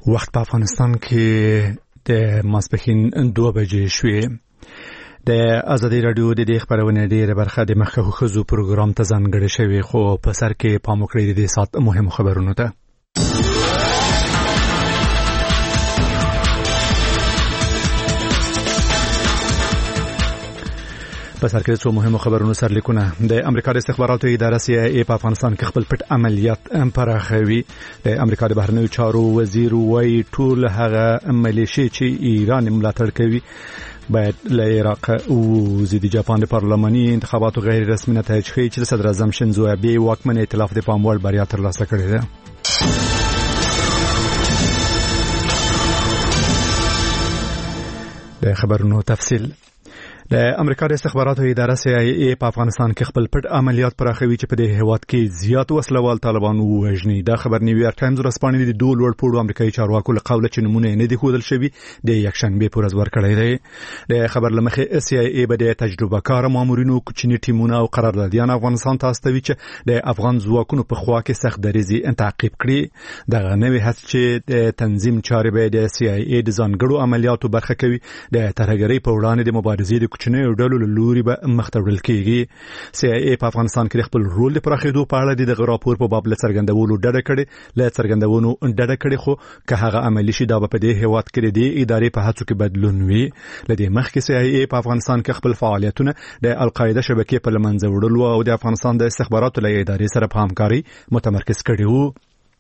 وخت په افغانستان کې د ماسپښین 2 بجې شوې. د ازادي رادیو د دې خبرونه ډېره برخه د مخکښو ښځو پروګرام ته ځانګړې شوې، خو په سر کې پام وکړئ د دې ساعت مهمو خبرونو ته. په سر کې څو مهمو خبرونو سرلیکونه. د امریکا د استخباراتو اداره CIA په افغانستان کې خپل پټ عملیات پراخوي. د امریکا د بهرنیو چارو وزیر وايي ټول هغه ملیشي چې ایران ملاتړ کوي باید له عراق ووځي. د جاپان د پارلماني انتخاباتو غیر رسمي نتایج ښیي چې صدر اعظم شینزو ابي واکمن ائتلاف د پام وړ بریا ترلاسه کړې ده. د خبرونو تفصیل. د امریکا د استخباراتو اداره CIA په افغانستان کې خپل پټ عملیات پراخوي چې په دې هیواد کې زیات وسلوال طالبان ووژني. دا خبر نیویارک ټایمز ورسپانې د دوه لوړ پوړو امریکایي چارواکو له قوله چې نمونه نه دي ښودل شوي د یکشنبه په ورځ ورکړی دی. د خبر لمخې CIA به د تجربه کار مامورینو کوچني ټیمونه او قراردادیان افغانستان ته استوي چې د افغان ځواکونو په خوا کې سخت دریزي تعقیب کړي. دغه نوې هڅه چې د تنظیم چارې به د CIA د ځانګړو عملیاتو برخه کوي د ترهګرۍ په وړاندې د مبارزې د کوچنیو ډلو له لوري به مخته وړل کېږي. CIA په افغانستان کې خپل رول د پراخېدو په اړه د راپور په باب له څرګندولو ډډه کړې، خو که هغه عملي شي دا به په دې هیواد کې د ادارې په هڅو کې بدلون وي. له دې مخکې CIA په افغانستان کې خپل فعالیتونه د القاعده شبکې په لمنځه وړلو او د افغانستان د استخباراتو له ادارې سره په همکاري متمرکز کړي وو.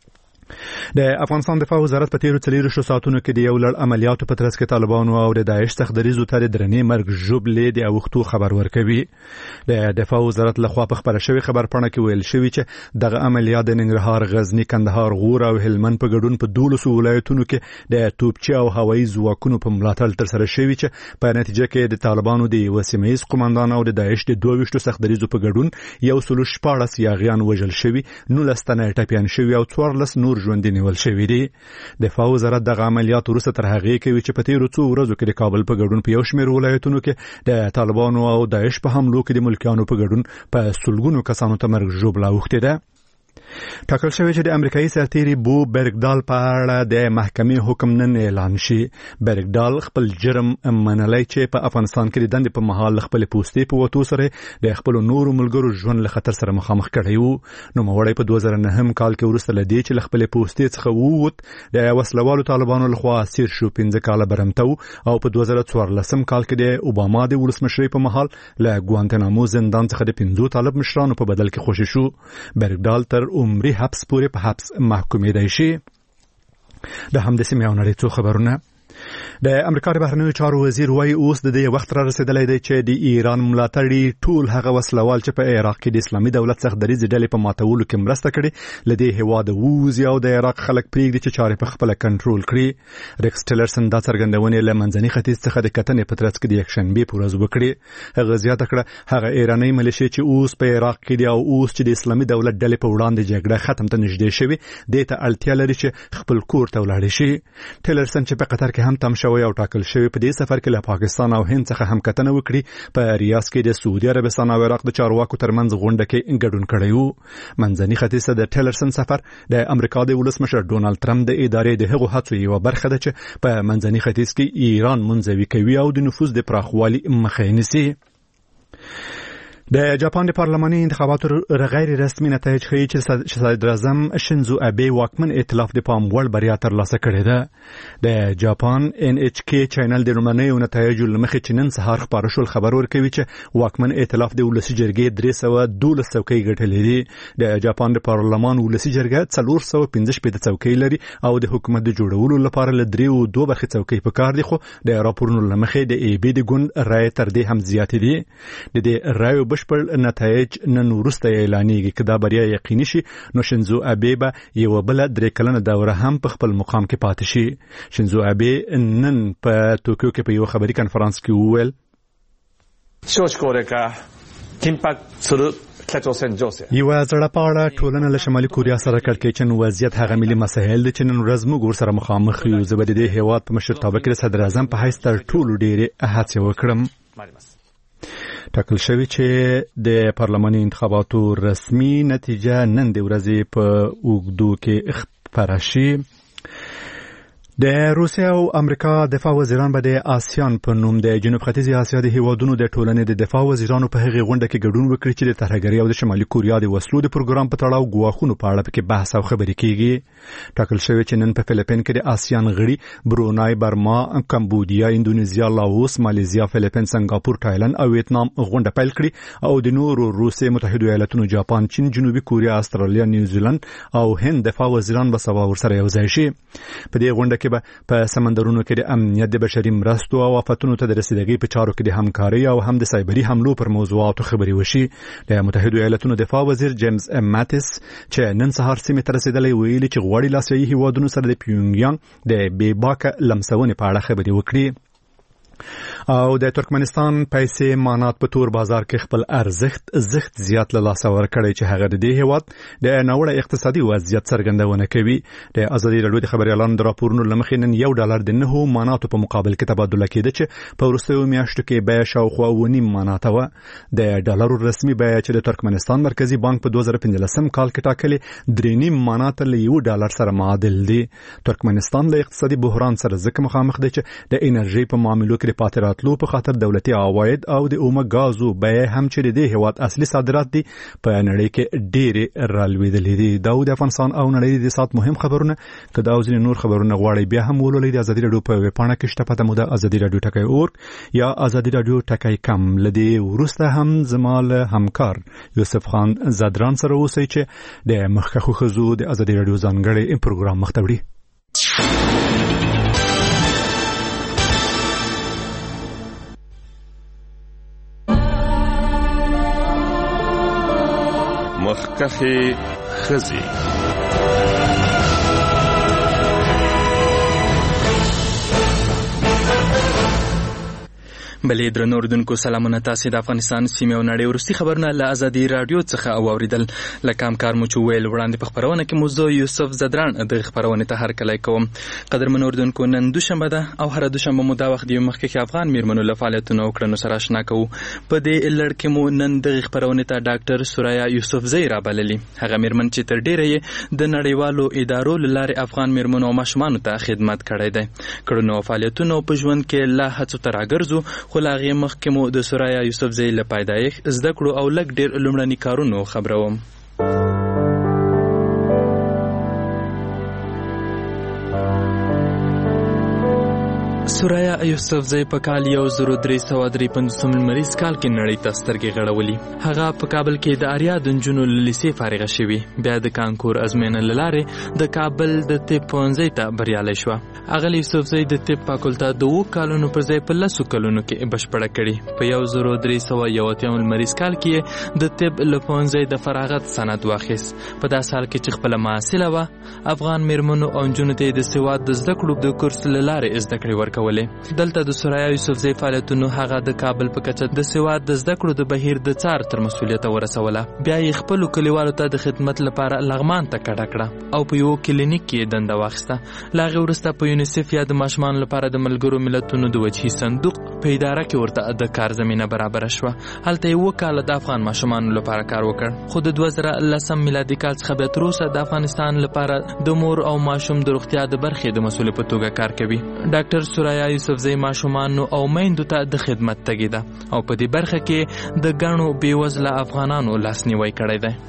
د افغانستان دفاع وزارت په تیرو 24 ساعتونو کې د یو لړ عملیاتو په ترڅ کې طالبانو او د داعش څخه دریزو ته د درنې مرګ ژوبلې د اوختو خبر ورکوي. د دفاع وزارت لخوا په خبره شوی خبرپاڼه کې ویل شوی چې دغه عملیات د ننګرهار، غزنی، کندهار، غور او هلمند په ګډون په 12 ولایتونو کې د توپچي او هوایي ځواکونو په ملاتړ ترسره شوی چې په نتیجه کې د طالبانو د وسیمه‌ایز قومندان او د داعش د 22 څخه دریزو په ګډون 114 یاغیان وژل شوی، 19 تنه ټپیان شوی او 14 نور ژوندي نیول شوی دي. دفاع وزارت دغه عملیات وروسته تر هغې کوي چې په تیرو څو ورځو کې د کابل په ګډون په یو شمېر ولایتونو کې د طالبانو او داعش په حملو کې د ملکیانو په ګډون په سلګونو کسانو ته مرګ ژوبله اوښتې ده. ټاکل شوی چې د امریکایي سرتیري بو برګډال په اړه د محکمې حکم نن اعلان شي. برګډال خپل جرم منلی چې په افغانستان کې د دندې په مهال خپل پوستې په وتو سره د خپل نورو ملګرو ژوند له خطر سره مخامخ کړی وو. نو موري په 2009 کال کې ورسته لدی چې خپل پوستې څخه ووت د وسلوالو طالبانو لخوا اسیر شو. 15 کال برمته او په 2014 کال کې د اوباما د ولسمشرۍ په مهال له ګوانتنامو زندان څخه د 15 طالب مشرانو په بدل کې خوشی شو. برګډال تر عمري حبس پورې په حبس محکومېدای شي. د همدې سیمې او نړۍ څو خبرونه. د امریکا د بهرنیو چارو وزیر وايي اوس د دې وخت را رسیدلی دی چې د ایران ملاتړي ټول هغه وسلوال چې په عراق کې د اسلامي دولت څخه دریځ ډلې په ماتولو کې مرسته کړي له دې هیواد ووځي او د عراق خلک پرېږدي چې چارې په خپل کنټرول کړي. ریکس ټیلرسن دا څرګندونې له منځني ختیځ څخه د کتنې په ترڅ کې د یکشنبه په ورځ وکړي. هغه زیاته کړه هغه ایراني ملیشي چې اوس په عراق کې دي او اوس چې د اسلامي دولت ډلې په وړاندې جګړه ختم ته نږدې شوي دې ته اړتیا لري چې خپل کور ته ولاړ شي. ټیلرسن چې په قطر کې هم تم شوی او ټاکل شوی په دې سفر کې له پاکستان او هند څخه هم کتنه وکړي په ریاض کې د سعودي عربستان او عراق د چارواکو ترمنځ غونډه کې ګډون کړی وو. منځني ختیځ ته د ټیلرسن سفر د امریکا د ولسمشر ډونالد ټرمپ د ادارې د هغو هڅو یوه برخه ده چې په منځني ختیځ کې ایران منزوي کوي او د نفوذ د پراخوالي مخه یې نیسي. د جاپان د پارلماني انتخاباتو غیر رسمي نتایج ښیي چې صدر اعظم شینزو ابي واکمن ائتلاف د پام وړ بریا ترلاسه کړې ده. د جاپان NHK چینل د لومړنیو نتایجو له مخې چې نن سهار خپاره شول خبر ورکوي چې واکمن ائتلاف د ولسي جرګې 312 څوکۍ ګټلې دي. د جاپان د پارلمان ولسي جرګه 415 څوکۍ لري او د حکومت د جوړولو لپاره له 3 برخې څوکۍ پکار دي، خو د راپورونو له مخې د AB د ګوند رای تر دې هم زیات دي. د دې رای بشپړ نتایج نن وروسته اعلانېږي. که دا بریا یقیني شي نو شینزو ابي به یو بل 3 کلنه دوره هم په خپل مقام کې پاتې شي. شینزو ابي نن په توکیو کې په یو خبري کانفرنس کې وویل یو زړپاړه ټولنه له شمالي کوریا سره کړکېچن وضعیت هغه ملي مسایل دي چې نن ورځ موږ ورسره مخامخ یو. زه به د دې هیواد په مشرتابه کې صدر اعظم په حیث تر ټولو ډېرې هڅې وکړم. ټاکل شوی چې د پارلماني انتخاباتو رسمي نتیجه نن د ورځې په اوږدو کې خپره شي. د روسیا او امریکا دفاع وزیران به د آسیان په نوم د جنوب ختیځي اسیا د هیوادونو د ټولنې د دفاع وزیرانو په هغه غونډه کې ګډون وکړي چې د ترهګرۍ او د شمالي کوریا د وسلو د پروګرام په تړاو ګواښونو په اړه کې بحث او خبرې کیږي. ټاکل شوی چې نن په فلیپین کې د آسیان غړي برونای، برما، کمبودیا، اندونیزیا، لاوس، مالیزیا، فلیپین، سنگاپور، تایلند او ویتنام غونډه پیل کړي او د نورو روسیې، متحده ایالاتونو، جاپان، چین، جنوبي کوریا، استرالیا، نیوزیلند او هند دفاع وزیران به سبا ورسره یو ځای شي. په دې غونډه کې په سمندرونو کې د امنیت، د بشري مرستو او آفتونو ته د رسیدګۍ په چارو کې د همکارۍ او هم د سایبري حملو پر موضوعاتو خبرې وشي. د متحده ایالاتونو دفاع وزیر جیمز ماتیس چې نن سهار سیمې ته رسیدلی ویلي چې غواړي له آسیایي هیوادونو سره د پیونګیانګ د بې باکه لمسونې په اړه خبرې وکړي. او د ترکمنستان پیسې مانات په تور بازار کې خپل ارزښت زیات له لاسه ورکړی چې هغه د دې هیواد د ناوړه اقتصادي وضعیت څرګندونه کوي. د ازادي راډیو د خبريالانو د راپورونو لمخې نن $1 د 9 ماناتو په مقابل کې تبادله کېده چې په وروستیو میاشتو کې بیه شاوخوا 9 مانات و. د ډالرو رسمي بیه چې د ترکمنستان مرکزی بانک په 2015 کال کې ټاکلې 3.5 مانات له $1 سره معادل دي. ترکمنستان له اقتصادي بحران سره ځکه مخامخ دی چې د انرژي په معاملو کې پاتراتلو په خاطر دولتي عواید او د اومه غازو بیه هم چې د هیواد اصلي صادرات دي په نړۍ کې ډېر رالوېدلې دي. دا د افغانستان او نړۍ د سات مهم خبرونه که دا ځینې نور خبرونه غواړي بیا هم ولولئ د ازادي راډیو په ویب پاڼه کې شته پته مو د ازادي راډیو ټکی اورګ یا ازادي راډیو ټکی کم. لدی ورسته هم زمال همکار یوسف خان زدران سره اوسئ چې د مخکخو خزو د ازادي راډیو ځانګړي پروګرام مختوړي. مخکخي خزي بلې درنو اوریدونکو سلامونه. تاسو د افغانستان سیمه او نړۍ ورستي خبرونه له ازادي رادیو څخه اوریدل. لکه همکار مو چې ویل وړاندې په خبرونه کې موضوع یوسف زدران د خبرونه ته هرکلی کوم. قدرمن اوریدونکو نن دوشنبه ده او هر دوشنبه مو دا وخت دی مخکې افغان میرمنو له فعالیتونو او کړنو سره آشنا کوو. په دې لړ کې مو نن د خبرونه ته ډاکټر سوریا یوسفزۍ را بللي. هغه میرمن چې تر ډیره یې د نړیوالو ادارو لاره افغان میرمنو او ماشومانو ته خدمت کړی دی. کړنو او فعالیتونو په ژوند کې لا هڅو ته راګرځو خو لا هغې مخکې مو د سوریا یوسفزۍ له پیدایښت، زده کړو او لږ ډېر لومړني کارونو خبروم. سوریا یوسفزۍ په کال 1353 لمریز کال کې نړۍ ته سترګې غړولي. هغه په کابل کې د آریا د نجونو له لیسې فارغه شوې. بیا د کانکور ازموینې له لارې د کابل د طب پوهنځي ته بریالی شوه. اغلې یوسفزۍ د طب فاکولته د 2 کالونو پر ځای په 10 کلونو کې بشپړه کړې. په 1381 لمریز کال کې د طب له پوهنځي د فراغت سند واخیست. په داسې حال کې چې خپله محصله وه، افغان میرمنو او نجونو ته د سواد د زده کړو د کورس له لارې زده کړې ورکولې. دلته د سوریا یوسفزۍ فعالیتونو هغه د کابل په کچه د سواد د زده کړو د بهیر د څار تر مسؤلیت ورسوله. بیا یې خپل کلیوالو ته د خدمت لپاره لغمان ته کډه کړه او په یو کلینیک کې دنده واخیسته. لا هغې وروسته په یونیسف یا د ماشومانو لپاره د ملګرو ملتونو د وجهي صندوق په اداره کې ورته د کار زمینه برابره شوه. هلته یې 2 کاله د افغان ماشومانو لپاره کار وکړ. خو د 2010 میلادي کال څخه بیا تر اوسه د افغانستان لپاره د مور او ماشوم د روغتیا د برخې د مسؤل په توګه کار کوي. ډاکټر سوریا یوسفزۍ ماشومانو او میندو ته د خدمت تږي ده او په دې برخه کې د ګڼو بېوزله افغانانو لاسنیوی کړی دی.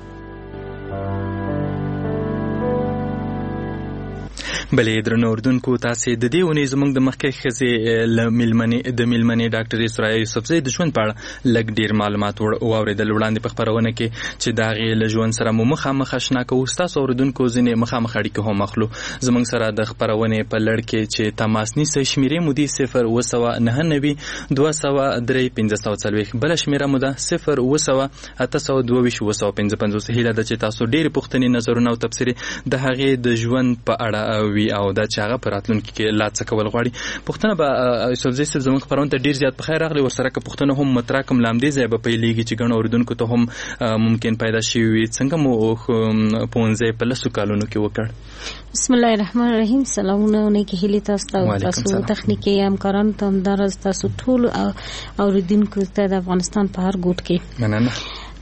بلې درنو اوریدونکو تاسې د دې اونۍ زموږ د مخکې ښځې له میلمنې ډاکټرې سوریا یوسفزۍ د ژوند په اړه لږ ډېر معلومات واورېدل. وړاندې په خپرونه کې چې د هغې له ژوند سره مو مخامخ اشنا کوو. ستاسو اوریدونکو ځینې مخامخ اړیکې هم اخلو. زموږ سره د خپرونې په لړ کې چې تماس نیسئ شمېرې مو دي 0 203 1540. بله شمېره مو ده 0 822 255. هیله ده چې تاسو ډېرې پوښتنې، نظرونه او تبصرې د هغې د ژوند په اړه وي او دا چې هغه په راتلونکي کې لا څه کول غواړي. پوښتنه به یوسفزۍ صاحب زموږ خپرونه ته ډېر زیات په خیر راغلی. ورسره که پوښتنه هم مطرح کړم له همدې ځایه به پیلېږي چې ګڼو اورېدونکو ته هم ممکن پیدا شوي وي. څنګه مو پوهنځی په 10 کالونو کې وکړ؟ بسم الله الرحمن الرحیم. سلامونه نیکی هیلې تاسو ته، تاسو تخنیکي همکارانو ته، همداراز تاسو ټول اوریدونکو ته د افغانستان په هر ګوټ کې مننه.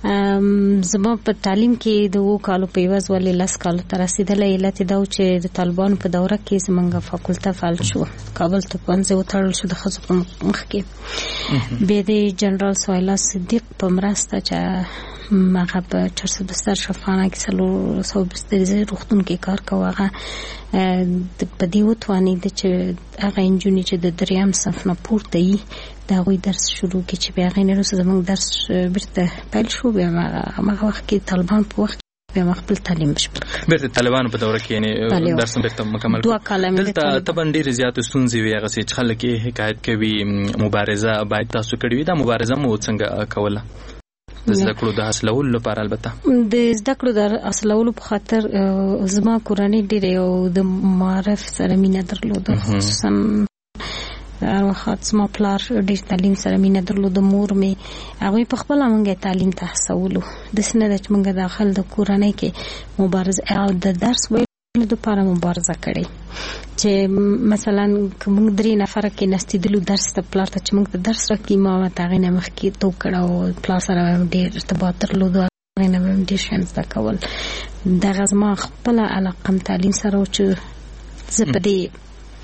زما په تعلیم کې د 2 کالو په عوض ولې 10 کالو ته رسیدلې. علت دا و چې د طالبانو په دوره کې زمونږ فاکولټه فعال شو، کابل ته پنځه وتړل شو د ښځو په مخ کې. بیا د جنرال سهیلا صدیق په مرسته چې هغه په 400 شفاخانه کې 320 روغتون کې کار کوي، هغه په دې وتوانید چې هغه انجونی چې د 3م صف نه پورته یي دا غوي درس شروع کی چې بیا غینې روسه زموږ درس بیرته پیل شو. بیا هغه وخت کې طالبان په وخت بیا خپل تعلیم بشپړ بیرته طالبانو په دوره کې یعنی درس بیرته مکمل 2 کاله دلته تبن ډیر زیات ستونزې وي هغه چې خلک حکایت کوي مبارزه باید تاسو کړی وي. دا مبارزه مو څنګه کوله د زده کړو د حاصلولو لپاره؟ البته د زده کړو د حاصلولو په خاطر زما کورنۍ ډېر او د معرف سره مینه درلوده، خصوصا وخت زما پلار ډېر تعلیم سره مینه درلوده. مور مې هغوی په خپله مونږ تعلیم ته هڅولو، داسې نه ده چې مونږ داخل د کورنۍ کې مبارزه او د درس ویلو دپاره مبارزه کړې. چې مثلا که مونږ 3 نفره کې نستېدلو درس ته پلار ته چې مونږ ته درس راکړي، ما ورته هغې نه مخکې توب کړه او پلار سره ډېر ارتباط درلودو، هغې نه به ډېر شیان زده کول. دغه زما خپله علاقه تعلیم سره و چې زه په دې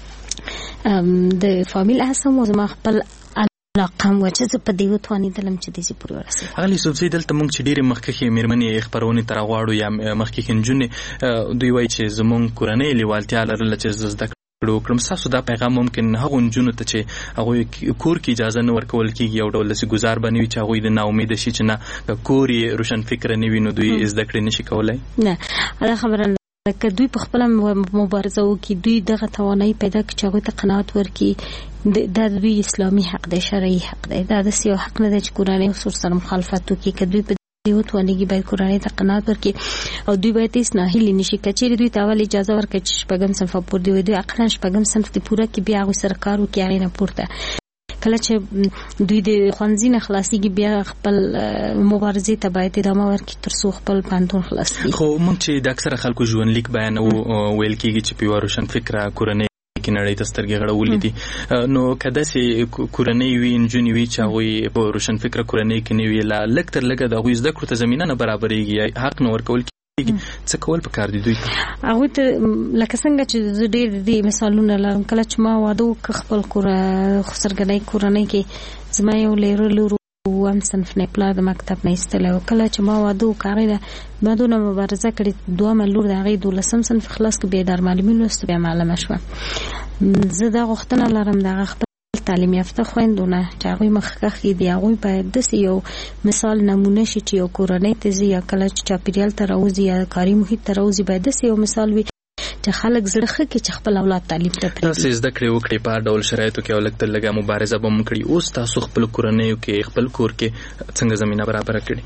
د فامیل هڅم و زما خپل علاقه و چې زه په دې وتوانېدلم چې داسې پورې ورسېږم. هغه یوسفزۍ دلته موږ چې ډېرې مخکښې مېرمنې خپرونې ته راغواړو یا مخکښې نجونې، دوی وایي چې زموږ کورنۍ لیوالتیا لرله چې زه زده کړه وکړم. ستاسو دا پیغام ممکن هغو نجونو ته چې هغوی کور کې اجازه نه ورکول کېږي، یو ډول داسې ګزار به نه وي چې هغوی د ناامیده شي چې نه کور یې روشن فکره نه وي نو دوی زده کړې نه شي کولی؟ نه، دا خبره که دوی په خپله مبارزه وکړي، دوی دغه توانایي پیدا کړي چې هغوی ته قناعت ورکړي، دا دوی اسلامي حق دی، شرعي حق دی. دا داسې یو حق نه دی چې کورنۍ ورسره سره مخالفت وکړي. که دوی په دې وتوانېږي باید کورنۍ ته قناعت ورکړي او دوی باید هېڅ ناهیلي نه شي. که چېرې دوی ته اول اجازه ورکړي چې 6م صنف پورې دی، دوی عقلا 6م صنف دې پوره کړي، بیا هغوی سره کار وکړي هغې نه پورته. کله چې دوی د ښوونځي نه خلاصېږي بیا خپل مبارزې ته باید ادامه ورکړي تر څو خپل پوهنتون خلاص کړي. خو موږ چې د اکثره خلکو ژوندلیک بیانوو ویل کېږي چې په یوه روشن فکره کورنۍ کې نړۍ ته سترګې غړولې دي، نو که داسې کورنۍ وي، نجونې وي چې هغوی په روشن فکره کورنۍ کې نه وي، لا لږ تر لږه د هغوی زده کړو ته زمینه نه برابرېږي، حق نه ورکول څه کول پکار دي دوی ته؟ هغوی ته لکه څنګه چې زه ډېر د دې مثالونه لرم. کله چې ما واده وکړ خپل خسرګنۍ کورنۍ کې، زما یو لیره لور 2م صنف نه پلار د مکتب نه ایستلی و. کله چې ما واده وکړ هغې ما دونه مبارزه کړې، 2مه لور د هغې 12م صنف خلاص کړ، بیا یې دارمعلمي لوسته، بیا معلمه شوه. زه دا غوښتنه لرم د هغه خپل تعلیم یافته خویندونه چې هغوی مخکښ دي، هغوی باید داسې یو مثال نمونه شي چې یو کورنۍ ته ځي یا کله چې چاپېریال ته راوځي یا کاري محیط ته راوځي، باید داسې یو مثال وي چې خلک زړه ښه کړي چې خپل اولاد تعلیم ته پرېږدي. تاسې زده کړې وکړې په هر ډول شرایطو کې او لږ تر لږه مبارزه به هم کړي. اوس تاسو خپل کورنیو کې خپل کور کې څنګه زمینه برابره کړې؟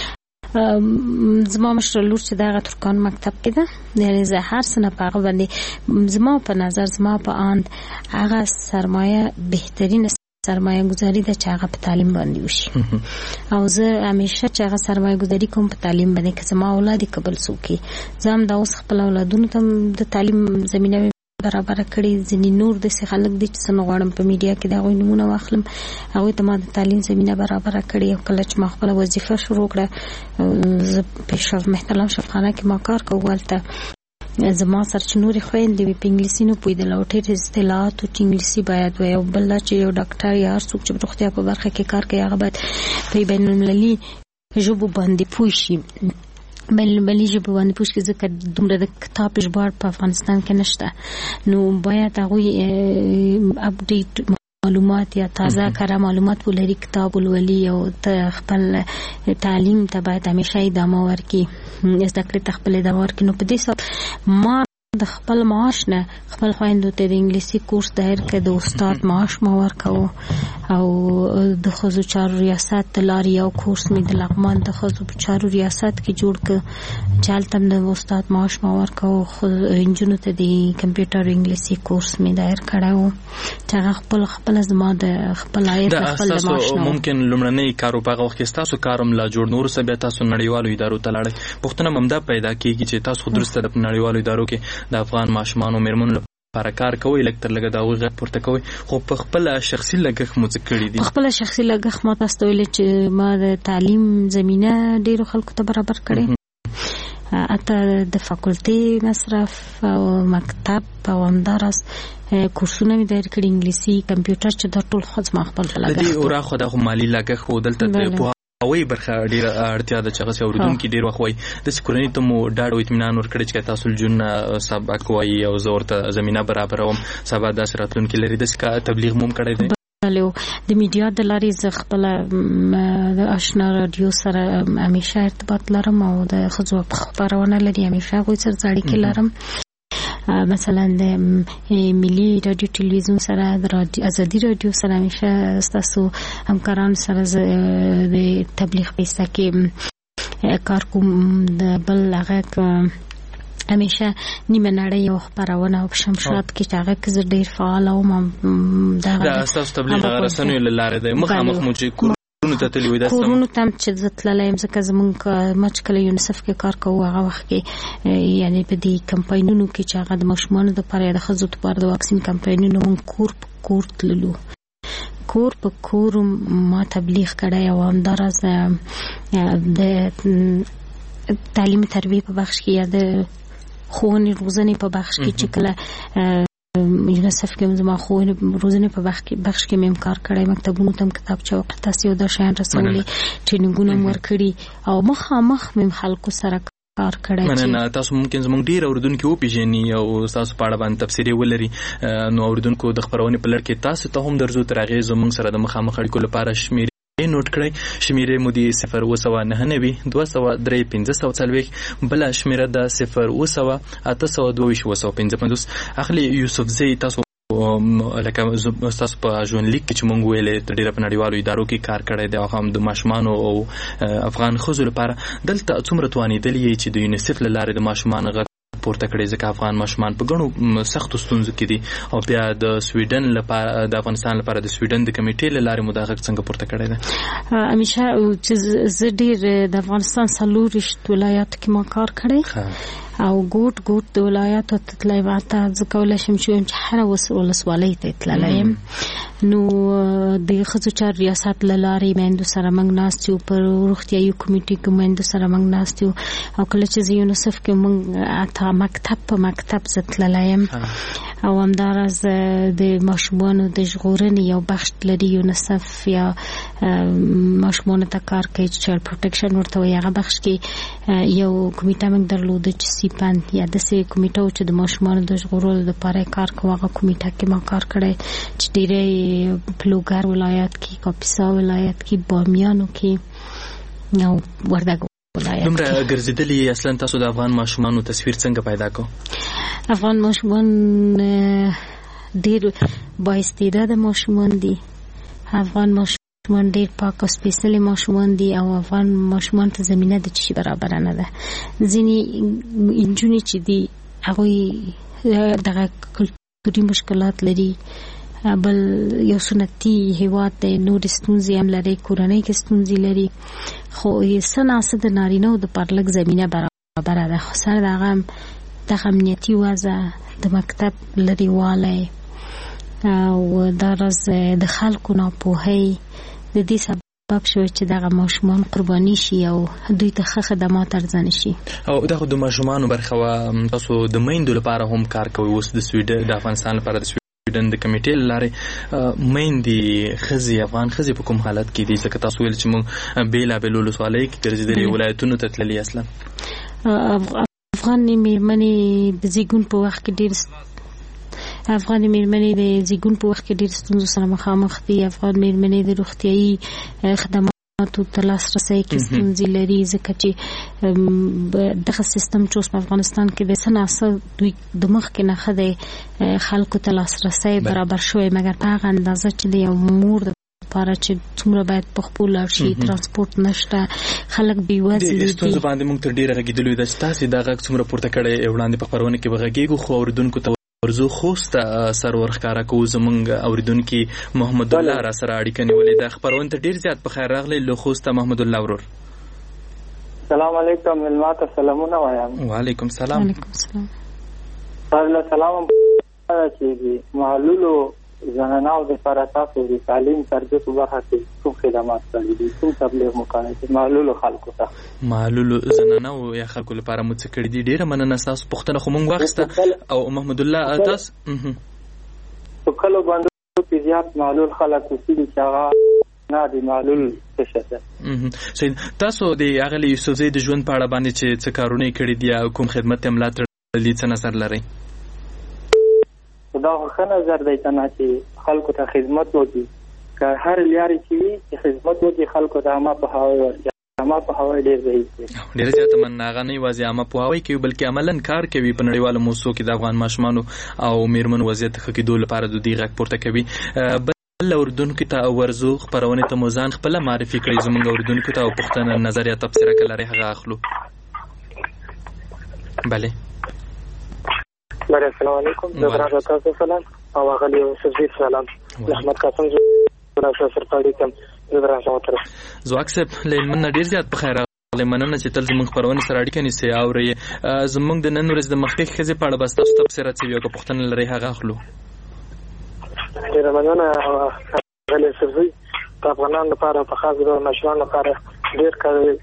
زما مشره لور چې دغه ترکان مکتب کې ده، یعنې زه هر څه نه په هغه باندې زما په نظر زما په اند هغه سرمایه بهترین سرمایه گذاری ده چې هغه په تعلیم باندې وشي او زه همیشه چې هغه سرمایه گذاری کوم په تعلیم باندې که زما اولاد قبل څوکي. زه هم دا اوس خپل اولادونو ته د تعلیم زمینه برابر کړي. ځینې نور داسې خلک دي چې څه غواړم په میډیا کې د هغوی نومونه واخلم، هغوی ته ما د تعلیم زمینه برابر کړي. او کله چې ما خپله وظیفه شروع کړه، زه په محترم شفاخانه کې ما کار کوم، هلته زما سره چې نورې خویندې وي په انګلیسي نه پوهېدله او ډېر اصطلاحاتو چې انګلیسي باید وایي، او بل دا چې یو ډاکټر یا هر څوک چې په روغتیا په برخه کې کار کوي هغه باید په بین المللي ژبو باندې پوه شي، بین المللي ژبو باندې پوه شي، ځکه دومره د کتاب ژباړ په افغانستان کې نشته، نو باید هغوی اپډیټ معلومات یا تازه کره معلومات ولري، کتاب ولولي او ته خپل تعلیم ته باید همیشه ادامه ورکړي، زده کړې ته خپل ادامه ورکړي. نو په دې سبب ما د خپل معاش نه خپل خویندو ته د انګلیسي کورس دایر کړ، د استاد معاش ما ورکوو، او د ښځو چارو ریاست د لارې یو کورس مې د لغمان د ښځو په چارو ریاست کې جوړ کړ چې هلته هم د استاد معاش ما ورکوو. نجونو ته د کمپیوټر انګلیسي کورس مې دایر کړی و چې هغه خپله زما د خپل عاید د خپل د معاش نه ممکن لومړنی کار په هغه وخت کې ستاسو کار هم لا جوړ نو وروسته بیا تاسو نړیوالو ادارو ته لاړئ. پوښتنه همدا پیدا کېږي چې تاسو خود وروسته د نړیوالو ادارو کې د افغان ماشومانو مېرمنو لپاره کار کوي لکه تر لږه د هغوی غږ پورته کوي خو په خپله شخصي لګښت مو څه کړي دي؟ په خپله شخصي لګښت ما تاسو ته ویلې چې ما د تعلیم زمینه ډېرو خلکو ته برابر کړې، حتی د فاکولټي مصرف او مکتب او همداراز کورسونه مې دایر کړي، انګلیسي، کمپیوټر، چې دا ټول خود ما خپل په لګښت. د دې ورا خو دا خو مالي لګښت خو دلته د پوهاوی برخه ډېره اړتیا ده چې هغه اورېدونکي ډېر وخت وایي داسې کورنۍ ته مو ډاډ او اطمینان ورکړی چې تاسو لجونونه سبق وایي او زه ورته زمینه برابروم سبا داسې راتلونکي لري، داسې تبلیغ مو هم کړی دی؟ د میډیا د لارې زه خپله د آشنا رادیو سره همیشه ارتباط لرم او د ښځو خپرونه لري، همیشه هغوی سره اړیکې لرم. مثلا د ملي رادیو ټلویزیون سره، د ازادي رادیو سره همیشه ستاسو همکاران سره د تبلیغ په حصه کې کار کوم. د بل هغه همیشه نیمه نړۍ یو خپرونه په شمشاد کې چې هغه کې زه ډېر فعاله وم. دا ستاسو تبلیغ رسنیو له لارې دی؟ مخامخ مو چې کورونو ته تللي وي؟ کورونو ته چې زه تللی یم ځکه زمونږ ما چې کله یونیسف کې کار کوو هغه وخت کې یعنې په دې کمپاینونو کې چې هغه د ماشومانو دپاره یا د ښځو دپاره د واکسین کمپاینونو مونږ کور په کور تللو، کور په کور ما تبلیغ کړی او همداراز د تعلیم تربیې په بخش کې یا د ښوونې روزنې په بخش کې چې کله یونیسف کې زما ښوونې روزنې په بخش کې مې کار کړی، مکتبونو ته کتابچه او قرطاسي او دا شیان رسولي، ټرینینګونه مې ورکړي او مخامخ مې خلکو سره کار کړی. مننه. تاسو ممکن زموږ ډېر اورېدونکي وپېژني او تاسو په اړه باندې تبصرې ولري، نو اورېدونکو د خپرونې په لړ کې تاسو ته هم درځو تر هغې زموږ سره د مخامخ اړیکو لپاره شمېرې نوٹ کړئ. شمیره مو دی 0 293 540 بل شمیره د 0 822 اخلي یوسف زئی تاسو لکه تاسو په ژوند لیک کې چې مونږ ویلې تر ډیره په نړیوالو ادارو کې کار کړی دی او هم د ماشومانو او افغان ښځو لپاره دلته څومره توانېدلې چې د یونیسف له لارې د ماشومانو غږ پورته کړی ځکه افغان ماشومان په ګڼو سختو ستونزو کې دي او بیا د سویډن لپاره د افغانستان لپاره د سویډن د کمیټې له لارې مو دا غږ څنګه پورته کړی دی؟ همیشه چې زه ډېر د افغانستان 40 ولایاتو کې ما کار کړی او ګوټ د ولایاتو ته تللی واته زه کولی شم چې هره ولسوالۍ ته تللی یم. نو د ښځو چارو ریاست له لارې میندو سره موږ ناست یو، پر روغتیایي کمیټې کې میندو سره موږ ناست یو او کله چې زه یونیسف کې موږ حتی مکتب په مکتب زه تللی یم او همداراز د ماشومانو د ژغورنې یو بخش لري یونیسف یا ماشومانو ته کار کوي چې چایلډ پروټیکشن ورته وایي، هغه بخش کې یو کمیټه موږ درلوده چې سیپند یا داسې کمیټه و چې د ماشومانو د ژغورلو دپاره کار کوي، هغه کمیټه کې ما کار کړی چې ډېری پلوګر ولایت کې، کاپیسا ولایت کې، بامیانو کې او وردګ ولایت کې. دومره ګرځېدلي اصلا تاسو د افغان ماشومانو تصویر څنګه پیدا کو؟ افغان ماشومان ډېر بااستعداده ماشومان دي، افغان ماشومان ډېر پاک او سپېڅلي ماشومان دي او افغان ماشومان ته زمینه د چشي برابر نه ده. ځینې نجونې چې دي هغوی دغه کلتوري مشکلات لري، بل یو سنتي هیواد دی، نور ستونزې هم لري، کورنۍ کې ستونزې لري، خو څه ناڅه د نارینه‌و دپاره لږ زمینه برابره ده. خو سره د هغه دغه امنیتي وضع، د مکتب لرې والی او داراز د خلکو ناپوهۍ د دې سبب شوی چې دغه ماشومان قرباني شي او دوی ته ښه خدمات ارزانه شي. او دغه د ماشومانو برخه وه، تاسو د میندو لپاره هم کار کوئ، اوس د سویډن د افغانستان لپاره د سویډن د کمیټې له لارې میندې ښځې افغان ښځې په کوم حالت کې دي؟ ځکه تاسو ویل چې موږ بېلابېل ولسوالۍ کې ګرځېدلي ولایتونو ته تللي اصلا. افغان میرمنې د زیږون په وخت کې ډېر ستونزو سره مخامخ دي. افغان میرمنې د روغتیایي خدماتو ته لاسرسی کې ستونزې لري ځکه چې دغه سیستم چې اوس په افغانستان کې د څه ناڅه دوی د مخکې نه ښه دی خلکو ته لاسرسی برابر شوی، مګر په هغه اندازه چې د یو مور لپاره چې څومره باید په خپل لاړ شي، ترانسپورت نشته، خلک بېوزله دي. د ستونزو باندې موږ تر ډېره غږېدلي ده چې تاسې دا غږ څومره پورته کړی وړاندې په خپرونه کې به غږېږو، خو اورېدونکو ته ورځو خوست سر ورښکاره کوو. زموږ اورېدونکي محمد الله را سره اړیکه نیولې ده. خپرونې ته ډېر زیات په خیر راغلی. له خوسته محمد الله ورور. سلام علیکم، مېلمه ته سلامونه وایم. وعلیکم سلام. وعلیکم سلام. سلام چې معلولو زنانو د لپاره تاسو د تعلیم تربیت په برخه کې کوم خدمات کړی دي کوم تبلیغ مو کړی دي معلولو خلکو ته معلولو زنانو یا خلکو لپاره مو څه کړی دي ډیره مننه تاسو پوښتنه خو مونږ واخیسته او محمد الله تاسو په کلو باندې په زیات معلول خلک اوسېږي چې هغه نه دي معلول څه شي تاسو د اغلی یوسفزۍ د ژوند په اړه باندې چې څه کارونه کړی دي او کوم خدمت یې ملاتړ لري څه نظر لري دا ښه نظر دی چې خلکو ته خدمت وکړي که هر لارې چې وي چې خدمت وکړي خلکو ته عامه پوهاوی ورکړي عامه پوهاوی ډېر ضعیف دی ډېر زیاته مننه هغه نه یوازې عامه پوهاوی کوي بلکې عملاً کار کوي په نړیواله موضوع کې د افغان ماشومانو او میرمنو وضعیت ښه کېدو لپاره د دې غږ پورته کوي بل اردوونکو ته ورزو خپرونې ته مو ځان خپله معرفي کړئ زموږ اردوونکو ته او پوښتنه نظر یا تبصره که لرئ هغه اخلو بله السلام علیکم زبرا تاسو سلام او غلی یوسفزۍ سلام احمد قاسم زبرا سرپاړی کوم زبرا شاوتر زواک صاحب لمن ډیر زیات په خیر مننه چې تل زموږ خبرونه سره اړیکه نیسي او زموږ د نن ورځ د مخکې ښځې په اړه بس تاسو تبصره څه یو پوښتنه لرئ هغه اخلو ډیر مننه غلی یوسفزۍ د افغانانو لپاره په خاص ډول ماشومانو لپاره ډیر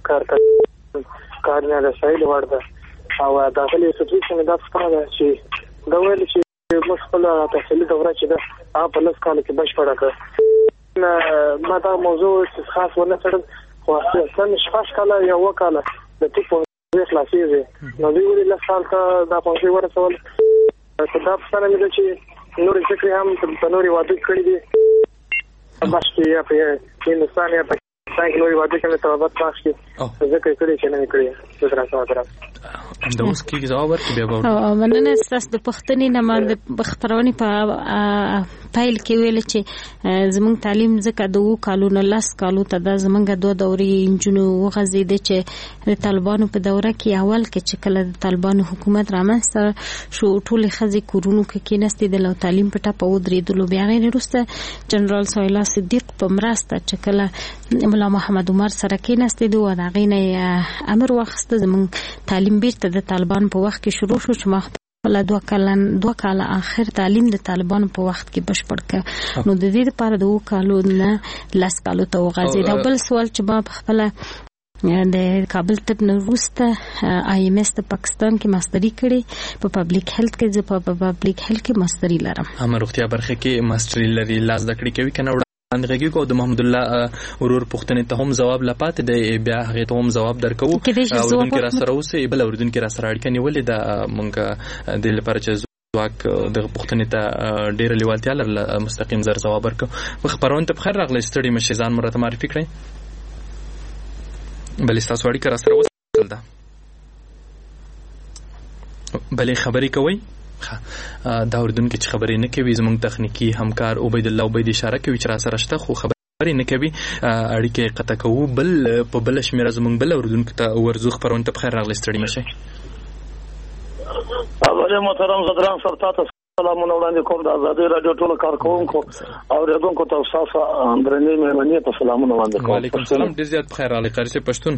کارونه رسایل وړ ده او د غلی یوسفزۍ څخه دا څرګنده ده چې دا ویل چې موږ خپل تحصیلي دوره چې ده هغه په 10 کال کې بشپړه کړه ما دا موضوع خاص ونه څېړل خو اصلا شپږ کاله یا 9 کاله د ټیک په خلاصېږي نو دوی ولې 10 کال ته دا پوهنځي ورسول خو دا پوښتنه مې ده چې نورې زده کړې هم په نورې واده کړي دي بس کې یا په هندوستان یا پاکستان کې نورې واده کې مې توبت پاش کې ذکر کړی چې نه کړی زه د اوس کې جواب ورکړي بیا مننه تاسو د پښتنې نه ما د خبرونې په فایل کې ویل چې زموږ تعلیم ځکه د 2 کالو نه 10 کالو ته د زمونږ 2 دورې انجونو وغځېدې چې د طالبانو په دوره کې اول کې چې کله د طالبانو حکومت رامنځته شو ټولې ښځې کورونو کې کېناستې د تعلیم په ټاپه ودرېدلو بیا غیر وروسته جنرال سهیلا صدیق په مرسته چې کله مولا محمد عمر سره کېناستې دوه د هغې نه امر واخیسته زموږ تعلیم بیرته د طالبان په وخت کې شروع شو چې ما خپل 2 کاله آخر تعلیم د طالبان په وخت کې بشپړ کړ نو د دې لپاره 2 کالو نه 10 کالو ته وغځېد بل سوال چې ما خپل د کابل طب وروسته IMS د پاکستان کې ماستری کړې په پبلک هیلث کې زه په پبلک هیلث کې ماستری لرم هم روغتیا برخه کې ماستری لري لاس د کړې کوي کنه اندغه کو د محمد الله ورور پښتنې ته هم جواب لپات دی بیا هغه ته هم جواب درکو او دونکو را سره اوسې بل اوردونکو را سره اړیکه نیولې د مونږ د لپاره چې ځواک د پښتنې ته ډېر لیوالتیا لرله مستقیم زر جواب ورکو خبرونه ته بخیر راغلی ستړي مشه ځان مرته معرفي کړئ بل تاسو اړیکه را سره وصل ده بلې خبرې کوي دا اردوونکو چې خبرې نه کوي زموږ تخنیکی همکار عبید الله عبید اشاره کوي چې را سره شته خو خبرې نه کوي اړیکې قطع کوو بل په بل شمیره زموږ بل اردوونکو ته ورزو خبرونه ته بخیر راغلی ستړي مشه اوله محترم زدران سره تاسو سلامونه وړاندې کوم د آزادۍ رادیو ټول کارکونکو او ریدونکو تاسو درنې مهمنۍ ته سلامونه وړاندې کوم وعلیکم السلام ډیر زیات بخیر راغلی قاری پښتون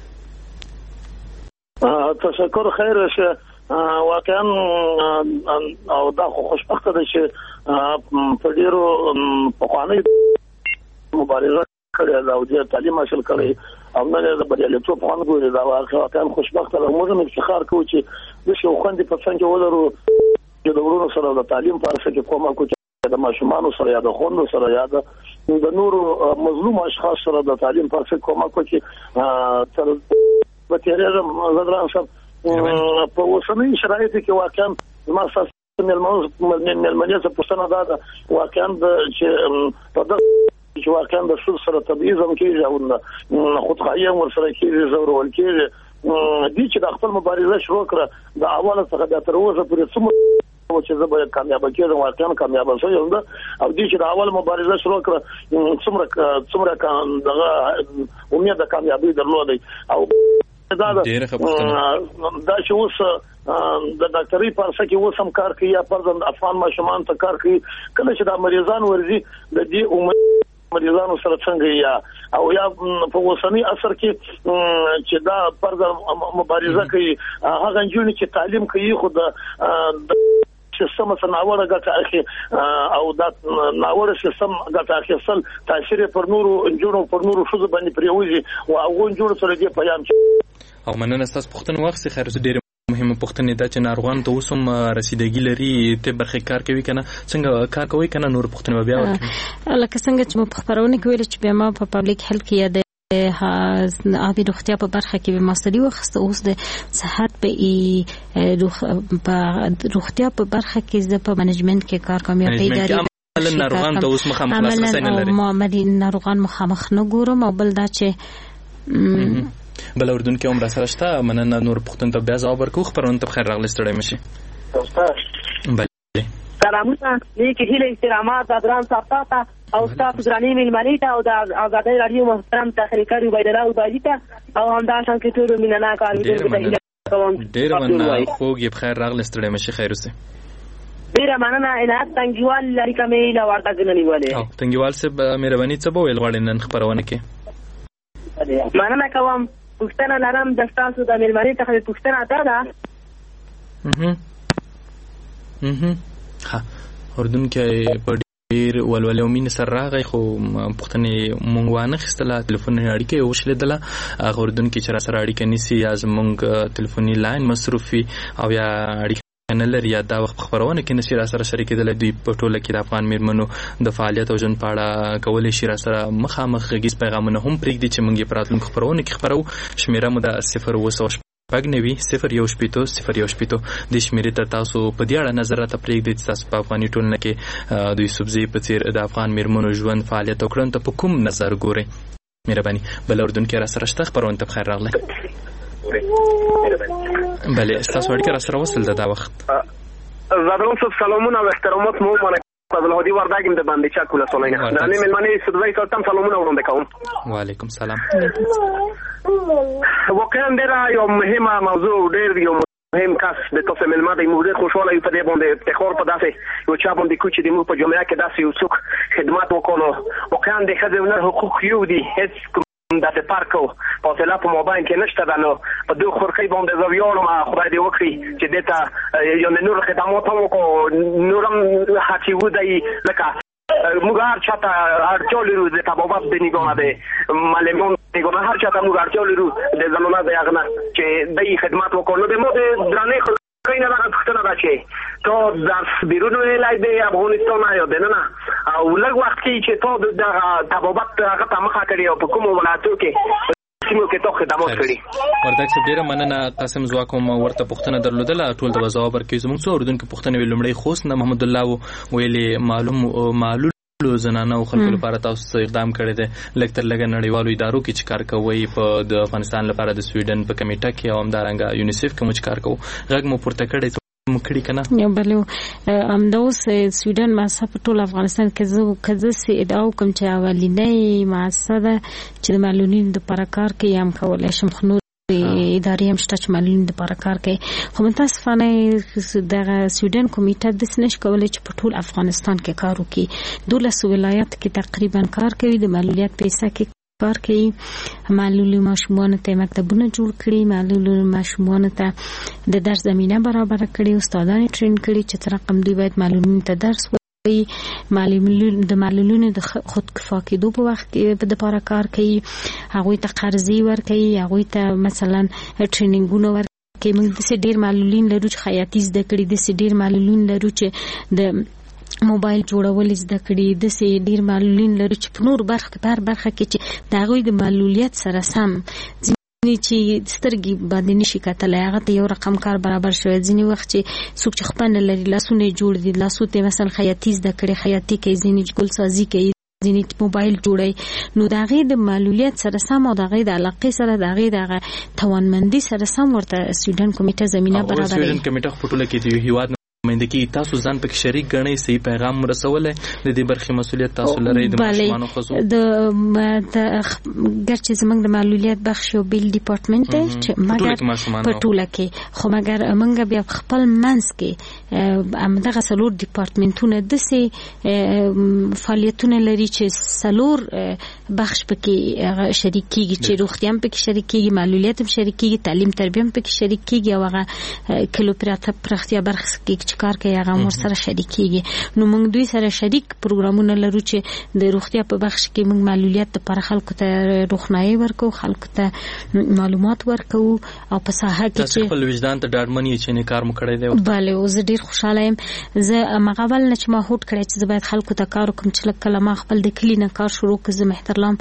تشکر خیر شه واقعا او دا خوشبخته ده چې په ډیرو پخواني مبارزه کړې ده او د تعلیم حاصل کړې او نه د بریالیتوب په اړه ګوري دا واقعا خوشبخته ده موږ هم افتخار کوو چې د شو خوندې په څنګه ولرو چې د ورونو سره د تعلیم په اړه کې کومه کوي د ماشومانو سره یا د خوندو سره یا د نورو مظلوم اشخاص سره د تعلیم په اړه کومه کوي تر په تیرېږم زدران صاحب په اوسنۍ شرایطو کې واقعا ما اساس ملمنې څه پوښتنه ده واقعا چې په دغه چې واقعا د سود سره تبعیض هم کېږي او خودخواهي هم ورسره کېږي زورول کېږي دي چې د خپل مبارزه شروع کړه د اوله څخه د تر اوسه پورې څومره چې زه به کامیاب کېږم واقعا کامیاب شوم او دي چې د اول مبارزه شروع کړه څومره دغه امید د کامیابی درلودي او دا چې اوس د ډاکټرۍ په څیر کې اوس هم کار کوي یا پرځم افغان ماشومان ته کار کوي کله چې د مریضان ورزي د دې مریضانو سره څنګه یا او یا په اوسنۍ عصر کې چې دا پرځم مبارزه کوي هغه جنونی چې تعلیم کوي خو د سیستم سناوړه ګټه اخی او دا ناوړه سیستم ګټه اخیستل تاثیر پر نورو انجونو پر نورو شوز باندې پریوزي او هغه انجونو سره دې پیام او مننه تاسو پوښتنه وخت خیر ډیر مهمه پوښتنه ده چې ناروغان ته اوسم رسیدګي لري ته برخه کار کوي کنه څنګه کار کوي کنه نور پوښتنه بیا وکړي لکه څنګه چې په خبرونه کې ویل چې بیا ما په پبليک هیلث کې یاد آبی روغتیا په برخه کې به ماستری وخت اوس د صحت په روغتیا په برخه کې د په منیجمنت کې کار کوم یا په اداري ناروغان ته اوس مخامخ خلاص نه لري ما مدي ناروغان مخامخ نه ګورم او بل دا چې بل اردن کې عمر سره شته مننه نور پښتون ته بیا ځواب ورکو خبرونه ته خیر راغلی ستړی مشي سلامونه نیک هیله احترامات ادران صاحب او استاد ګرانی ملمنی ته او د آزادۍ رادیو محترم تحریکار عبید الله عبادی ته او همداشان کې ټول مینانا کاروي ډیر مننه خوږی بخیر راغلی ستړی مشي خیر اوسه ډیر مننه الهات تنګیوال لري کومه لا ورته غننیواله او تنګیوال صاحب مهرباني څه بویل غواړي نن خبرونه کې مننه کوم پښتنه لرم د تاسو د ملمنی ته پښتنه اته ده ها اردن کې په ډیر ولول یومین سره راغی خو پښتنه مونږ وانه خستله ټلیفون اړیکه وشلیدله هغه اردن کې چې را سره اړیکه نسی یا زمونږ ټلیفوني لاین مصرفي او یا اړیکه نه لري یا دا وخت خبرونه کې نسی را سره شریکېدل دوی په ټوله کې د افغان میرمنو د فعالیت او جن پاړه کولې شي را سره مخامخ غږیز پیغامونه هم پرېږدي چې مونږ یې پراتلونکو خبرونه کې خبرو شمیره مو د 0 پګنوي 0 د شمیرې ته تاسو په دې اړه نظر راته پرېږدئ چې تاسو په افغاني ټولنه کې د یوسفزي په څیر د افغان میرمنو ژوند فعالیت او کړنو ته په کوم نظر ګورئ مهرباني بل اردن کې را سره شته خبرونه ته بخیر راغلی بله تاسو اړیکه را سره وصل ده دا وخت زادرون صاحب سلامونه او احترامات مو منه عبدالهادي وردګم د باندې چا کوله سولینه د نیم ملمنې سودوي تاسو سلامونه وړاندې کوم وعلیکم سلام واقعا ډېر یو مهمه موضوع ډېر یو مهم کس د تاسو ملمنې موږ خوشاله یو په دې باندې افتخار په داسې یو چا باندې کوچ د موږ په جمعه کې داسې یو څوک خدمت وکړو واقعا د خدمت حقوق یو دي هیڅ د پارکو فاصله په موبایل کې نشته دا نو په دوه خورخي باندې زویانو ما خدای دې وکړي چې دته یو نور خدمات هم کو نورم هڅه ودی لکه موږ هر چاته اړتیا لرو د تبابت د نگاه ده معلمون نگاه هر چاته موږ اړتیا لرو د زمانه د هغه چې د خدمات وکړو د مو د درنې کینه راغله پښتنه دا چې ته درس بیرون ویلای دی افغانستان یا دنه او لږ وخت کې چې ته د تبابت هغه ته مخه کړی او په کوم ولایتو کې سیمو کې ته خدمات کړی وردګ صاحب ډیره مننه قاسم زواکوم ورته پښتنه درلودله ټول د جواب ورکړي زموږ څو اردن کې پښتنه ویلمړی خوست نه محمد الله ویلي معلوم زنانه او خلکو لپاره تاسو اقدام کړی دی لکتر لګ نړیوالو ادارو کې چې کار کوي په د افغانستان لپاره د سویډن په کمیټه کې او همدارنګه یونیسف کې موږ کار کوو غږ مو پورته کړی مکړی کنه یو بلو امدوس سویډن ماسه په ټول افغانستان کې زو کزه سي ادعا کوم چې اولینې ماسه ده چې د معلولینو د لپاره کار کوي هم کولای شم خنو ادارې هم شته چې معلولینو د لپاره کار کوي خو متاسفانه د سویډن کمیټه د سنش کولای چې په ټول افغانستان کې کار وکړي 12 ولایت کې تقریبا کار کوي د معلولیت پیسې کې کار کوي معلول ماشومان ته مکتبونه جوړ کړي معلول ماشومان ته د درس زمينه برابر کړي استادان ټرین کړي چې تر رقم دوی باید معلولین ته درس وایي معلولینو د خود کفا کېدو په وخت کې په لپاره کار کوي هغه ته قرضې ورکوي هغه ته مثلا ټرینینګونه ورکوي موږ د ډیر معلولین لرو چې خیاطي زده کړي د ډیر معلولین لرو چې د موبایل جوړول زده کړي د سي ډیر معلولین لري چې په نور برخه کې چې د غوي د معلولیت سره سم چې سترګي باندې نشي کتلای هغه ته یو رقم کار برابر شوی ځینی وخت چې څوک چې خپل لري لاسونه جوړ دي لاسونه مثلا خیاطي زده کړي خیاطي کې ځینی ګل سازي کې ځینی موبایل جوړي نو دا غي د معلولیت سره سم او دا غي د علاقه سره دا غي د توانمندي سره سم ورته سویډن کمیټه زمينه برابر سویډن کمیټه خپل کې دی هیواد مینده کې تاسو ځان پکې شریک غنئ صحیح پیغام مرسوله د دې برخې مسولیت تاسو لرئ د ماشومانو خزو د ګرچې زمنګ د معلولیت بخش او بیل ډپارټمنټ چې مګر په ټوله کې خو مګر منګ بیا خپل منځ کې همدغه سلور ډپارټمنټونه د سي فعالیتونه لري چې سلور بخش پکې شریک کیږي چې روغتیا هم پکې شریک کیږي معلولیت هم شریک کیږي تعلیم تربیه هم پکې شریک کیږي او هغه کلو پرختیا برخه کې چې کار کوي هغه مور سره شریکيږي. نو موږ دوی سره شریک پروګرامونه لرو چې د روغتیا په بخش کې موږ معلولیت لپاره خلکو ته روغنايي ورکو، خلکو ته معلومات ورکو او په ساحه کې چې خپل وجدان ته ډاډمنې چې نه کار مو کړی دی. بله او زه ډیر خوشاله یم. زه مغول نه چې ما هوټ کړی چې زه باید خلکو ته کار وکم چې کله ما خپل د کلی نه کار شروع کړ زه محترلام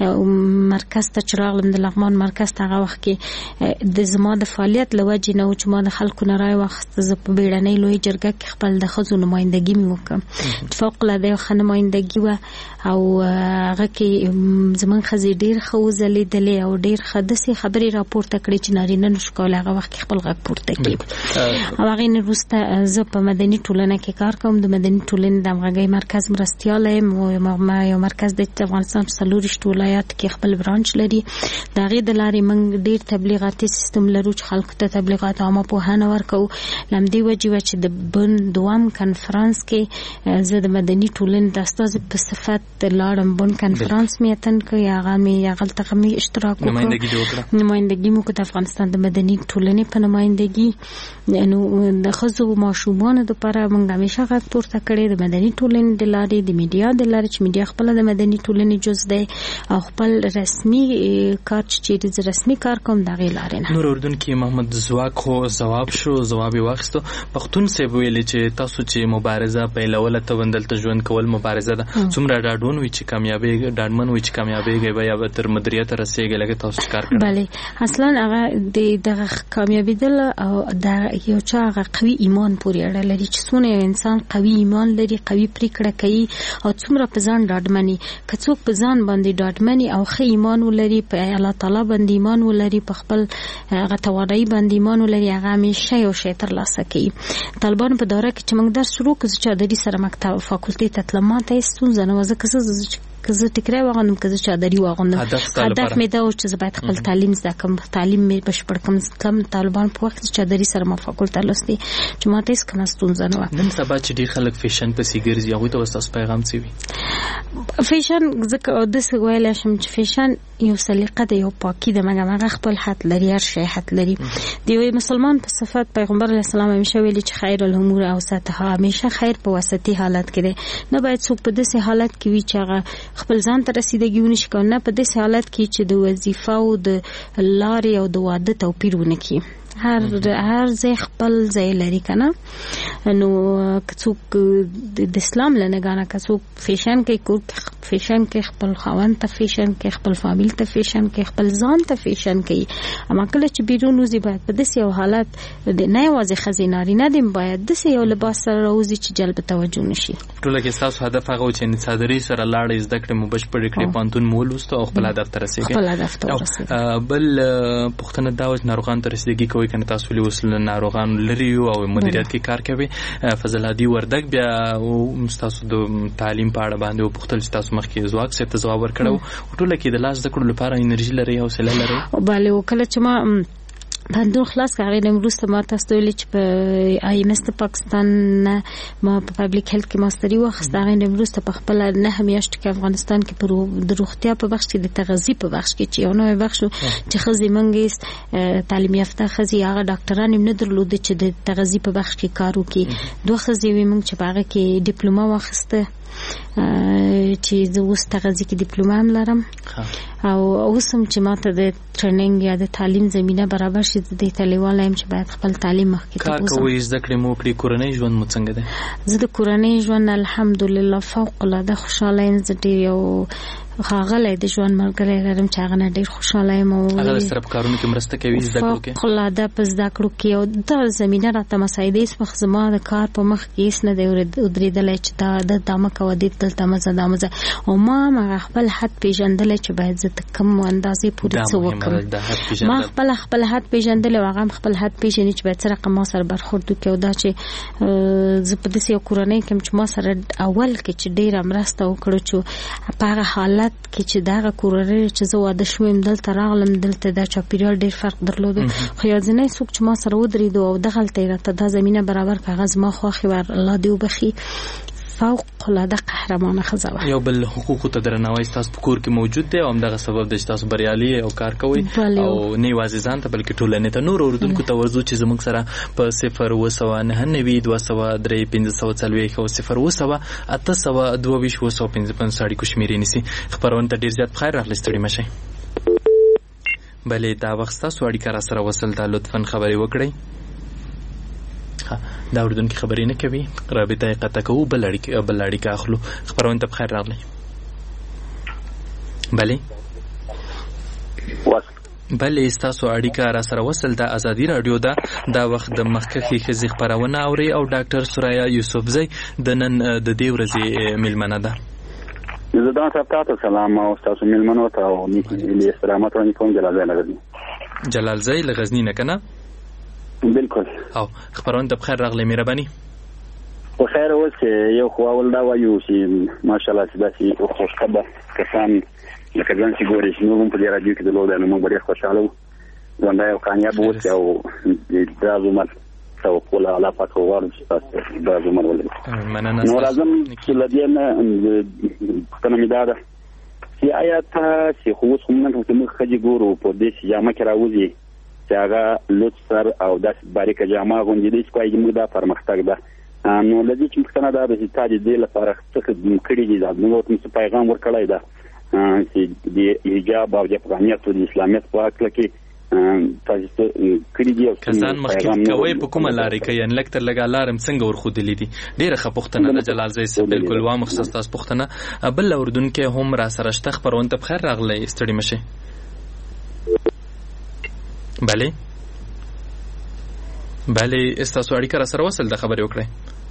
مرکز ته چې راغلم د لغمان مرکز ته هغه وخت کې د زما د فعالیت له وجې نه و چې ما د خلکو نه رای واخیسته. زه په بیړنۍ لوی جرګه کې خپل د ښځو نمایندګي مې وکړه، فوق العاده ښه نمایندګي وه او هغه کې زموږ ښځې ډېر ښه وځلېدلې او ډېر ښه داسې خبرې راپورته کړې چې نارینه نه شو کولی هغه وخت کې خپل غږ پورته کړي. او هغې نه وروسته زه په مدني ټولنه کې کار کوم، د مدني ټولنې د همغږۍ مرکز مرستیاله یم. یو مرکز د افغانستان په 24 ولایاتو کې خپل برانچ لري. د هغې د لارې موږ ډېر تبلیغاتي سیستم لرو چې خلکو ته تبلیغات عامه پوهنه ورکوو. له همدې وجې وه چې د بن دوام کنفرانس کې زه د مدني ټولنې د استازي په صفت لاړم. بن کنفرانس مې اتن کړی، هغه مې هغلته مې اشتراک وکړ، نمایندګي مې وکړه د افغانستان د مدني ټولنې په نمایندګي. نو د ښځو او ماشومانو دپاره موږ همیشه غږ پورته کړی د مدني ټولنې د لارې، د میډیا د لارې چې میډیا خپله د مدني ټولنې جز دی او خپل رسمي کار چې زه رسمي کار کوم د هغې لارې نه. نور اردوونکي محمد ځواک خو ځواب شو، ځواب یې واخیستو. پښتون صاحب ویلې چې تاسو چې مبارزه پیلوله ته دلته ژوند کول مبارزه ده، څومره ډاډمن وي چې کامیابېږئ به یا به تر مدیریته رسېږئ لکه تاسو کار کړی؟ بله اصلا هغه دغه کامیابېدل او د یو چا هغه قوي ایمان پورې اړه لري چې څونه یو انسان قوي ایمان لري، قوي پرېکړه کوي او څومره په ځان ډاډمني. که څوک په ځان باندې ډاډمني او ښه ایمان ولري، په الله تعالی باندې ایمان ولري، په خپل هغه توانایي باندې ایمان ولري، هغه همیشه یو شی ترلاسه کوي. طالبانو په دوره کې چې موږ درس شروع کړو چې چادري سره مکتب فاکولټي ته تلم، ما ته هېڅ ستونزه نه وه ځکه که زه ټیکری واغوندم که زه چادري واغوندم. هدف مې دا و چې زه باید خپل تعلیم زده کړم، تعلیم مې بشپړ کړم. طالبان په وخت کې چادري سره ما فاکولټه لوستې چې ما ته هېڅ کومه ستونزه نه وه. نن سبا چې ډېر خلک فیشن پسې ګرځي هغوی ته به ستاسو پیغام څه وي؟ فیشن ځکه داسې ویلی شم چې فیشن یو سلیقه ده، یو پاکي ده، مګر هغه خپل حد لري، هر شی حد لري. د یو مسلمان په صفت پیغمبر علیه السلام همیشه ویلي چې خیر الامور اوسطها، همیشه خیر په وسطي حالت کې دی. نه باید څوک په داسې حالت کې وي چې هغه خپل ځان ته رسیدګي ونه شي کولی، نه په داسې حالت کې چې د وظیفه او د لارې او د واده توپیر ونه کړي. هر ځای خپل ځای لري کنه. نو که څوک د اسلام له نګانه که څوک فیشن کوي، کور فیشن کوي، خپل خاوند ته فیشن کوي، خپل فامیل ته فیشن کوي، خپل ځان ته فیشن کوي. اما کله چې بیرون وځي باید په داسې یو حالت نه یوازې ښځې نارینه دي باید داسې یو لباس سره راوځي چې جلب توجه نشي. ټوله کې ستاسو هدف هغه و چې صادري سره لاړې زده کړې مو بشپړې کړې، پوهنتون مو ولوستو او خپل هدف ته رسېږئ. خپل هدف ته ورسېږئ. بل پوښتنه دا وه چې ناروغانو ته رسیدګي کوئ کنه؟ تاسو ولې اوس له ناروغانو لرې یو او مدیریت کې کار کوي. فضل هادي وردګ بیا ستاسو د تعلیم په اړه باندې وپوښتل چې تاسو مخکې ځواک صاحب ته ځواب ورکړی و، ټوله کې د لاس زده کړو لپاره انرژي لرئ، حوصله لرئ؟ بله وکله چې ما پوهنتون خلاص کړ هغې نه وروسته ما تاسو ته ویلي چې په آی ایم ایس د پاکستان نه ما په پبلیک هیلت کې ماستري واخیسته. هغې نه وروسته په خپله 9 میاشتو کې افغانستان کې د روغتیا په بخش کې د تغذیې په بخش کې چې یو نوی بخش و چې ښځې موږ تعلیم یافته ښځې هغه ډاکټران یې نه درلوده چې د تغذیې په بخش کې کار وکړي. 2 ښځې وې موږ چې په هغه کې ډیپلوما واخیسته چې زه اوس تغذیې کې ډیپلوما هم لرم او اوس هم چې ما ته د ټریننګ یا د تعلیم زمینه برابر شي د دې ته لیواله یم چې باید خپل تعلیم مخکې ته کار کوئ، زده کړې مو وکړې. کورنۍ ژوند مو څنګه دی؟ زه د کورنۍ ژوند الحمدلله فوق العاده خوشحاله یم. زه ډېر یو ښاغلی د ژوند ملګری لرم چې هغه نه ډېر خوشحاله یم. هغه سره په کارونو کې مرسته کوي زده کړو کې؟ فوق العاده په زده کړو کې او دا زمینه راته مساعده هېڅ وخت زما د کار په مخ کې هېڅ نه دی ودرېدلی چې دا مه کوه، دې دلته مه ځه، دا مه ځه. او ما هغه خپل حد پېژندلی چې باید زه د کوم اندازې پورې څه وکړم. ما خپل حد پېژندلی او هغه هم خپل حد پېژني چې باید څه رقم ما سره برخورد وکړي. او دا چې زه په داسې یو کورنۍ کې چې ما سره اول کې چې ډېره مرسته وکړو چې په هغه حالت کې چې دغه کورنۍ چې زه واده شوم دلته راغلم، دلته دا چاپېریال ډېر فرق درلوده، خو یوازینی څوک چې ما سره ودرېدو او دغلته یې راته دا زمینه برابر کړه هغه زما خوښې وه، الله دې وبخي. فوق العاده قهرمانه ښځه یو بل حقوقو ته درناوی ستاسو په کور کې موجود دی او همدغه سبب د تاسو بریالي او کار کوي او نه یوازې ځان ته بلکې ټولنې ته نور اوردونکو ته ورځو چې زموږ سره په 0 اړیکو شمیرې نیسي. خبرونه ته ډیر زیات خیر راغلی ستړي مشي. بلې دا وخت تاسو اړیکه را سره وصل ته لطفاً خبرې وکړئ. دا اردوونکي خبرې نه کوي رابطه قطع کوو بل اړیکه اخلو. خبرونه ته خیر راغلی. بلې ستاسو اړیکه را سره وصل د ازادي رادیو دا وخت د مخکخي ښځې خبرونه اوري او ډاکټر سوریا یوسفزۍ د نن د دې ورځې میلمنه ده. زدان صاحب تاسو سلام او تاسو میلمنو ته او نیکی سلامات او نیکوم جلالزۍ له غزني نه کنه بالکل او خبرونه ته بخیر راغلی مهرباني. خو خیر اوس یو خو اول دا وایو چې ماشاءالله چې داسې خوشخبر کسان لکه ځان چې ګوري چې موږ په دې رادیو کې د لوړ نو موږ ډېر خوشاله وو ځان یو کامیاب اوس او د عمر او کول الله پاک وغواړم چې تاسو د عمر ولرئ. مننه. نو راځم چې لدینا پښتنه مې دا ده چې آیا تاسو خو اوس موږ خځې ګورو په دې جامه کې راوځي چې هغه لوڅر او داسې باریکه جامه غوندې دي چې کوي موږ دا پرمختګ ده. نو لدی چې پښتنه دا د تاج دې لپاره څه کړی دي دا نو ته پیغام ورکړای دا چې د حجاب او د افغانیت او د اسلامیت په اړه کې تاسو کړی دی او کسان مخکې کوي په کومه لارې کې ان لکتر لګا لارم څنګه ورخودلې دي ډیره ښه پښتنه د جلالزۍ سره بالکل وا مخصص تاسو پښتنه بل اردن کې هم را سره شته خبرونه ته بخیر راغلی ستړي مشه. بله استاسو اړیکه را سره وصل د خبرې وکړئ.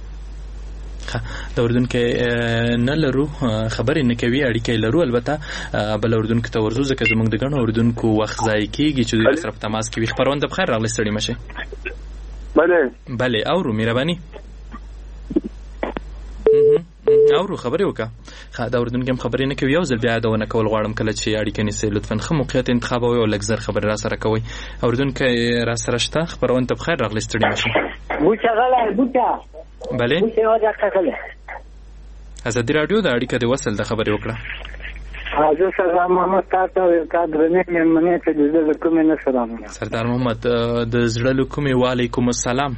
د اردن کې نه لرو خبرې نه کوي اړیکې لرو البته بل اردن کې ته ورزو ځکه زموږ د ګڼو اردن کو وخت ځای کېږي چې د سره په تماس کې وي. خبرونه د بخیر راغلی ستړي مشه. بله اورو مهرباني اورو خبرې وکړه. د اردن کې خبرې نه کوي یو ځل بیا یادونه کول غواړم کله چې اړیکې نیسئ لطفا ښه موقعیت انتخابوئ او لږ زر خبرې را سره کوئ. اردن کې را سره شته خبرونه ته بخیر راغلی ستړي مشه. بله ازادي رادیو د اړیکه د وصل د خبرې وکړه. سردار محمد د زړه له کومې وعلیکم السلام.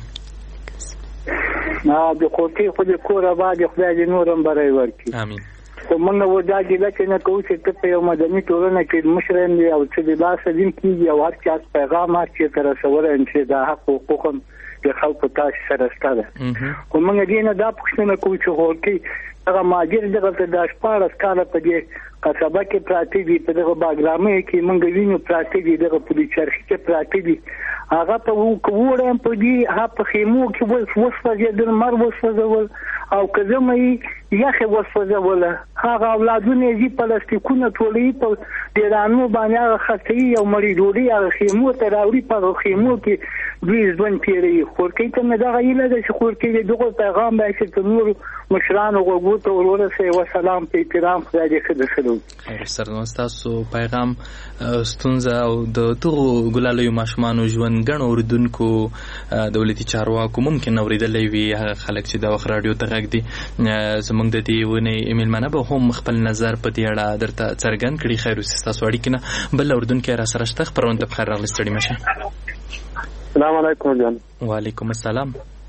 د کوټې خو د کور آباد خدای دې نورم برای ورکړي. امين. خو موږ ودا ګیله چې نه کوو چې په یو مدني ټولنه کې مشران دي او چې د لاسه دین کېږي او هر چا پیغام چې تر سوره چې دا حق حقوق د خلکو تاسو سره ستاره. خو موږ دې نه دا پښتنه کوو چې هورتي هغه ماجر دغه د شپارس کاله په دې قصبه کې پراته دي په دغه باګرامه کې موږ وینو پراته دي دغه پولیس چرخ کې پراته دي هغه په وګورم په دې ها په خیمو کې وسوځي د مر وسوځول او کله مې یخه وسوځول هغه اولادونه یې پلاستیکونه ټولې په ډیرانو باندې خطي او مړی ډوډۍ هغه خیمو ته راوړي په خیمو کې دوی ځوان پیری خورکې ته نه دا غیله د خورکې دغه پیغام به چې نور مشران او غوته ورسه و سلام په احترام خدای دې خدای سلام. خیر سره تاسو پیغام ستونزه او د توغو ګلالو ماشومان ژوند غنو اوردونکو دولتي چارواکو ممکن اوریدلې وي هغه خلک چې د وخت رادیو ته غږ دي زمونږ د دې ونې ایمیل منه به هم خپل نظر په دې اړه درته څرګند کړي. خیر تاسو اړیکې نه بل اردن کې را سره شته خبرونه ته بخیر راغلی ستړي مشه. السلام علیکم جان. وعلیکم السلام.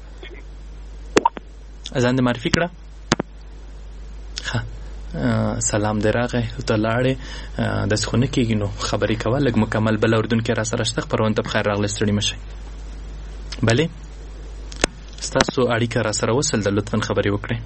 ځان دې معرفي کړه. سلام دې راغی ته لاړې د سخونه کېږي نو خبرې کوه لږ مکمل بل اردن کې را سره شته خبرونه ته بخیر راغلی ستړي مشه. بلې ستاسو اړیکه را سره وصل د لطفا خبرې وکړئ.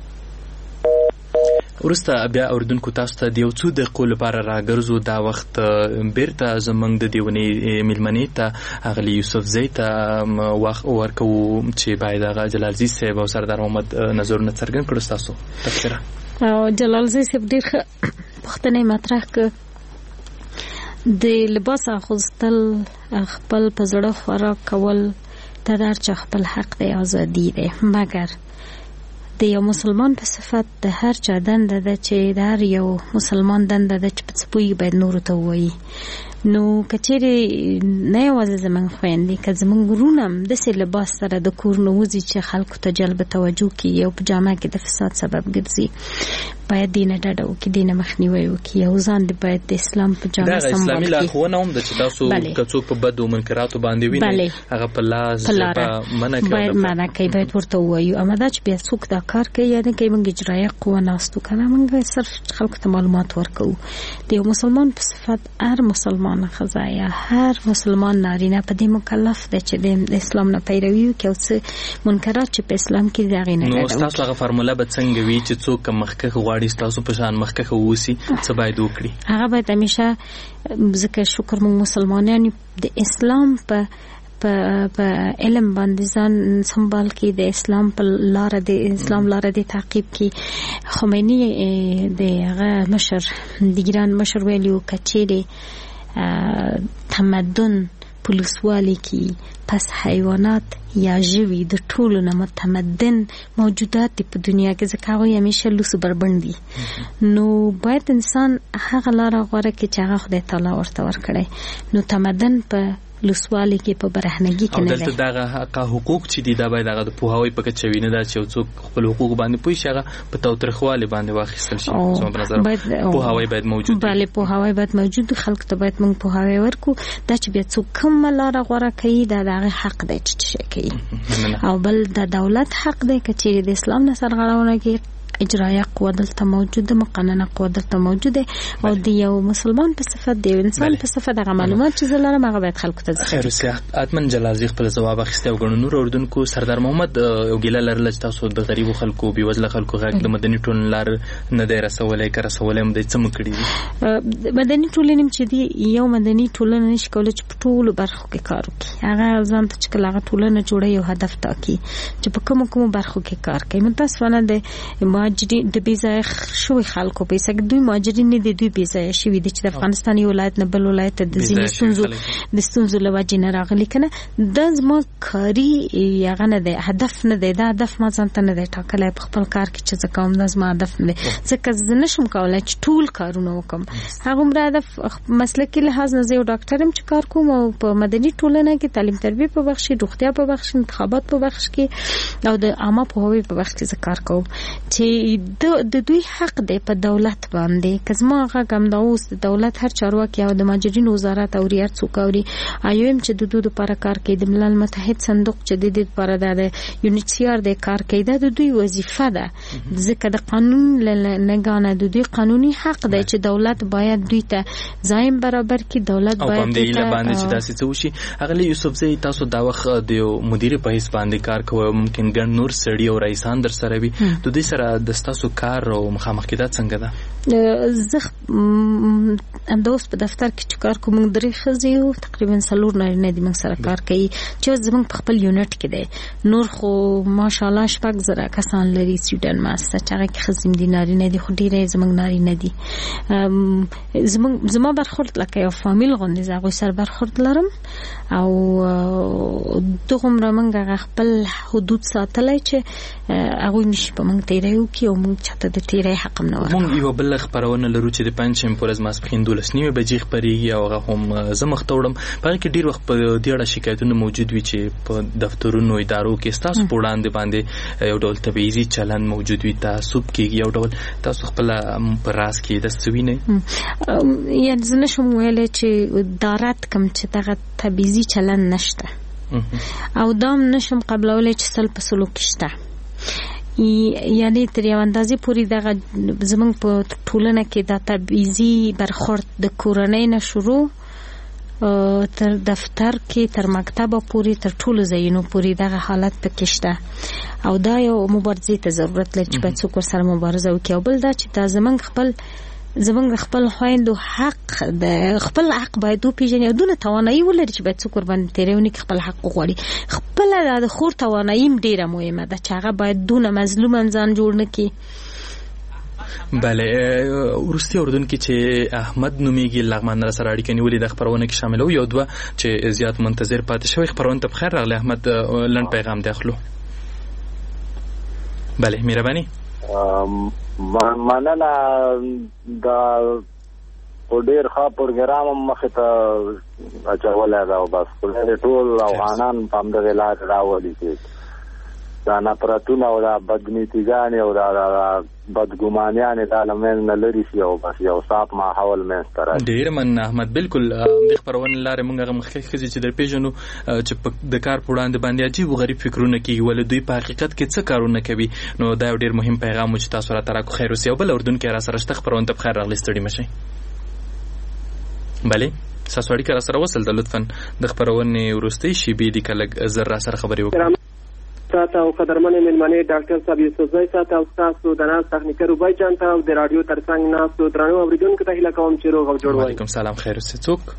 ورسته بیا اردن کو تاسو ته د یو څو دقیقو لپاره راګرځو دا وخت بیرته زمونږ د دیونې میلمنې ته اغلی یوسفزۍ ته وخت ورکو چې باید هغه جلالزۍ صاحب او سردار محمد نظرونه څرګند کړو تاسو تفسیر او جلالزۍ صاحب ډېر پوښتنې مطرح کړ د لباس اغوستل خپل په زړه خوراک کول دا د هر چا خپل حق دی ازادي دی مګر د یو مسلمان په صفت د هر چا دنده ده چې د هر یو مسلمان دنده ده چې په څپوي باید نورو ته ووایي نو کچېره نه یوازې زمونږ خویندې که زمونږ ورونه هم داسې لباس سره د کور نه وځي چې خلکو ته جلب توجه کړي او په جامه کې د فساد سبب ګرځي باید دینه ډډه وکړي دینه مخنیوی وکړي او ځان دې باید د اسلام په جامه سمبال کړي. دا اسلامي لارښوونه هم ده چې تاسو که څوک په بدو منکراتو باندې ویني هغه په لاس باید منع کوي باید ورته ووایو اما دا چې بیا څوک دا کار کوي یا نه کوي موږ اجرایه قوه ناستو کنه موږ صرف خلکو ته معلومات ورکوو د یو مسلمان په صفت هر مسلمان ښځه یا هر مسلمان نارینه په دې مکلف دی چې د اسلام نه پیروي وکړي او څه منکرات چې په اسلام کې دي هغې نه ډډه وکړي. نو ستاسو هغه فارموله به څنګه وي چې څوک مخکښ غواړي ستاسو په شان مخکښ واوسي څه باید وکړي؟ هغه باید همیشه ځکه شکر موږ مسلمانان د اسلام په علم باندې ځان سنبال کی د اسلام په لار د اسلام لار د تعقیب کی. خمینی د هغه مشر د ایران مشر ویلو کچېره تمدن پولیسوالی کی پس حیوانات یا ژوي د ټولو نه متمدن موجودات په دنیا کې ځکه هغوی همیشه لوسو بربند دي نو باید انسان هغه لاره غوره کړي چې هغه خدای تعالی ورته ورکړی نو تمدن په لوسوالي کې په برهنګي کې نه دی. دلته دغه حق حقوق چې دي دا باید هغه د پوهاوی په کچه وي نه دا چې څوک خپل حقوق باندې پوه شي هغه په تاوتریخوالي باندې واخیستل شي. زما په نظر پوهاوی باید موجود وي. بله پوهاوی باید موجود خلک ته باید موږ پوهاوی ورکو دا چې بیا څوک کوم لاره غوره کوي دا دغه حق دی چې شي کوي او بل د دولت حق دی چې د اسلام نه سرغړونه کوي اجرایه قوه دلته موجوده مقننه قوه دلته موجوده او د یو مسلمان په صفت د انسان په صفت د معلومات چې زلاره هغه باید خلکو ته ځخیر سیاحت اتمن جلازي خپل جواب اخیسته او غنو نور اردوونکو سردار محمد یو ګیله لرل چې تاسو د غریبو خلکو بي وزله خلکو غږ د مدني ټولنې لار نه دی رسولای کړه رسولای هم د څه مکړي مدني ټولنې چې دی یو مدني ټولنه نشي کولای چې په ټولو برخو کې کار وکړي هغه ځان ته چې کله هغه ټولنه جوړه یو هدف ټاکي چې په کومو برخو کې کار کوي متاسفانه د مهاجرین د بیزای شوی خلکو په سګ دوی مهاجرین نه دي دوی بیزای شوی دي چې د افغانستان یو ولایت نه بل ولایت د ځینې ستونزو له وجې نه راغلي کنه د زما کاري یغه نه دی هدف نه دی دا هدف ما ځان ته نه دی ټاکلی په خپل کار کې چې زه کوم دا زما هدف نه دی ځکه زه نشم کولی چې ټول کارونه وکم هغومره هدف مسلکي لحاظ نه زه یو ډاکټر یم چې کار کوم او په مدني ټولنه کې تعلیم تربیه په بخش روغتیا په بخش انتخابات په بخش کې او د عامه پوهاوي په بخش کې زه کار کوم چې د دوی حق دی په دولت باندې که زما هغه کم دا اوس د دولت هر چارواکي او د مهاجرینو وزارت او هر څوک اوري ایم چې د دوی لپاره کار کوي د ملل متحد صندوق چې د دې لپاره د یونیسیار د کار کوي د دوی وظیفه ده ځکه د قانون لګانه د دوی قانوني حق دی چې دولت باید دوی ته ځایم برابر کړي دولت باید دوی ته باندې چې داسې څه وشي اغلی یوسفزی تاسو دا وخت د مدیر په حیث باندې کار کوي ممکن ګڼ نور سړي او رئیسان در سره وي د دې سره د تاسو کار او مخامخ کېدل څنګه ده؟ زه همداوس په دفتر کې چې کار کوم درې ښځې یو تقریبا 4 نارینه دي موږ سره کار کوي چې زموږ په خپل یونټ کې دی نور خو ماشاءالله 6,000 کسان لري سویډن ماسته چې هغه کې ښځې دي نارینه دي خو ډېری زموږ نارینه دي زما برخورد لکه یو فامیل غوندې زه هغوی سره برخورد لرم او دغومره موږ خپل حدود ساتلی چې هغوی نشي په موږ تیری وکړي او موږ چاته د تیری حق هم نه ورکوو. موږ یوه بله خپرونه لرو چې د پنجشنبې په ورځ ماسپښین 12:30 بجې خپرېږي او هغه هم زه مخته وړم په هغه کې ډېر وخت په دې اړه شکایتونه موجود وي چې په دفترونو ادارو کې ستاسو په وړاندې باندې یو ډول تبعیضي چلند موجود وي تعصب کېږي یو ډول تاسو خپله په راز کې داسې څه وینئ یعنې زه نشم ویلی چې دا رد کړم چې دغه تبعیضي چلند نشته او دا هم نشم قبلولی چې 100% کې شته یعنی تر یو اندازې پورې دغه زمونږ په ټولنه کې دا تبعیضي برخورد د کورنۍ نه شروع تر دفتر کې تر مکتبه پورې تر ټولو ځایونو پورې دغه حالت پکې شته او دا یو مبارزې ته ضرورت لري چې باید څوک ورسره مبارزه وکړي او بل دا چې دا زمونږ خپل خویندو حق د خپل حق باید وپېژني او دونه توانایي ولري چې باید څوک ورباندې تیری ونه کړي خپل حق وغواړي خپله د خور توانایي هم ډېره مهمه ده چې هغه باید دونه مظلوم ځان جوړ نه کړي. بله وروستي اردوونکي چې احمد نومیږي لغمان را سره اړیکه نیولې د خپرونه کې شامل یو دوه چې زیات منتظر پاتې شوی خپرونه ته بخیر راغلی احمد لنډ پیغام دی اخلو. بله مهرباني مننه د او ډیر ښه پروګرام مخې ته اچولی دا او بس ټول افغانان په همدغې لارې راولي چې دا نفرتونه او دا بدنیتیګانې او دا بدګمانیانې دا له منځه لرې شي او بس یو صاف ماحول منځته راشي. ډېر مننه احمد. بالکل د خپرونې لارې موږ هغه مخکې ښځې چې در پېژنو چې د کار په وړاندې باندې عجیب و غریب فکرونه کېږي ولې دوی په حقیقت کې څه کارونه کوي. نو دا یو ډېر مهم پیغام و چې تاسو راته راکړو. خیر اوسئ. یو بل اردن کې راسره شته خپرونې ته بخیر راغلئ. ستړي مه شئ. بلې ستاسو اړیکه راسره وصل ده. لطفا د خپرونې وروستۍ شېبې دي که لږ زر راسره خبرې وکړو. ساته او قدرمنې مېلمنې ډاکټر صاحب یوسفزی ساته او ستاسو د ناست تخنیکي روبای جان ته او د راډیو ترڅنګ ناستو درنو اورېدونکو ته هیله کوم چې روغ او جوړ وئ. وعلیکم سلام. خیر اوسئ. څوک؟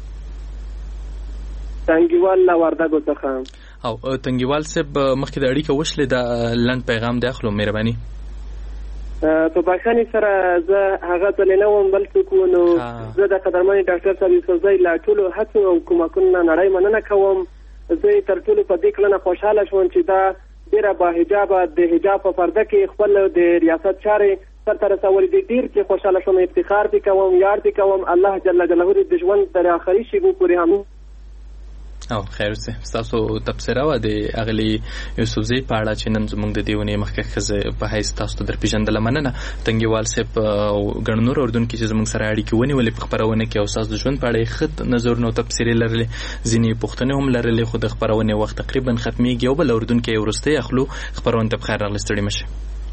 تنګیوال له وردګو څخه. او تنګیوال صاحب مخکې د اړیکه وشلې د لنډ پیغام دی اخلو مهرباني. په بخښنې سره زه هغه ځلې نه وم بل څوک و. نو زه د قدرمنې ډاکټر صاحب یوسفزی له ټولو هڅو او کومکونو نه نړۍ مننه کوم. زه تر ټولو په دې کلنه خوشحاله شوم چې دا ډیره با حجابه د حجاب په پرده کې خپل د ریاست چارې سرته رسولې دي. ډیر چې خوشحاله شوم، افتخار پې کوم، یاد پې کوم. الله جل جلاله د ژوند تر آخري شېبو پورې هم. او خیر اوسئ. ستاسو تبصره وه د اغلې یوسفزۍ په اړه چې نن زموږ د دې ونې مخکښ ښځې په حیث تاسو ته در پېژندله. مننه تنګیوال صاحب او ګڼ نور اردونکي چې زموږ سره اړیکې ونیولې په خپرونه کې او ستاسو د ژوند په اړه یې ښه نظرونه او تبصرې لرلې، ځینې پوښتنې هم لرلې. خو د خپرونې وخت تقریبا ختمیږي. یو بل اردونکی وروستی اخلو. خپرونې ته بخیر راغلئ. ستړي مه شئ.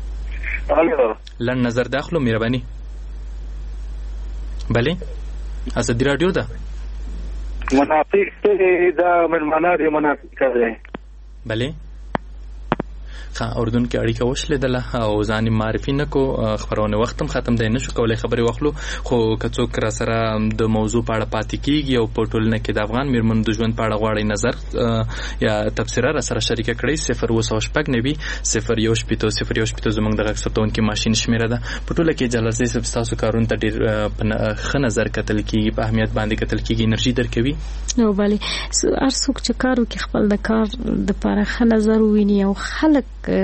لنډ نظر د اخلو مهرباني. بلې ازادي راډیو ده. منافق ته دا ملمانه دی منافق کوي. بلې اردن کې اړیکه وشلیدله او ځان معرفي نه کو. خبرونه وخت هم ختم دی، نشو کولای خبرې واخلو. خو که څوک را سره د موضوع په اړه پاتې کیږي او په ټولنه کې د افغان میرمنو د ژوند په اړه غواړي نظر یا تبصره را سره شریکه کړئ 0 0 زموږ د غږ ثبتونکي ماشین شمیره ده. په ټوله کې جلسې سب تاسو کارون ته ډیر ښه نظر کتل کیږي، په اهمیت باندې کتل کیږي، انرژي درکوي. نو بله هر څوک چې کار وکړي خپل د کار د لپاره ښه نظر وویني او خلک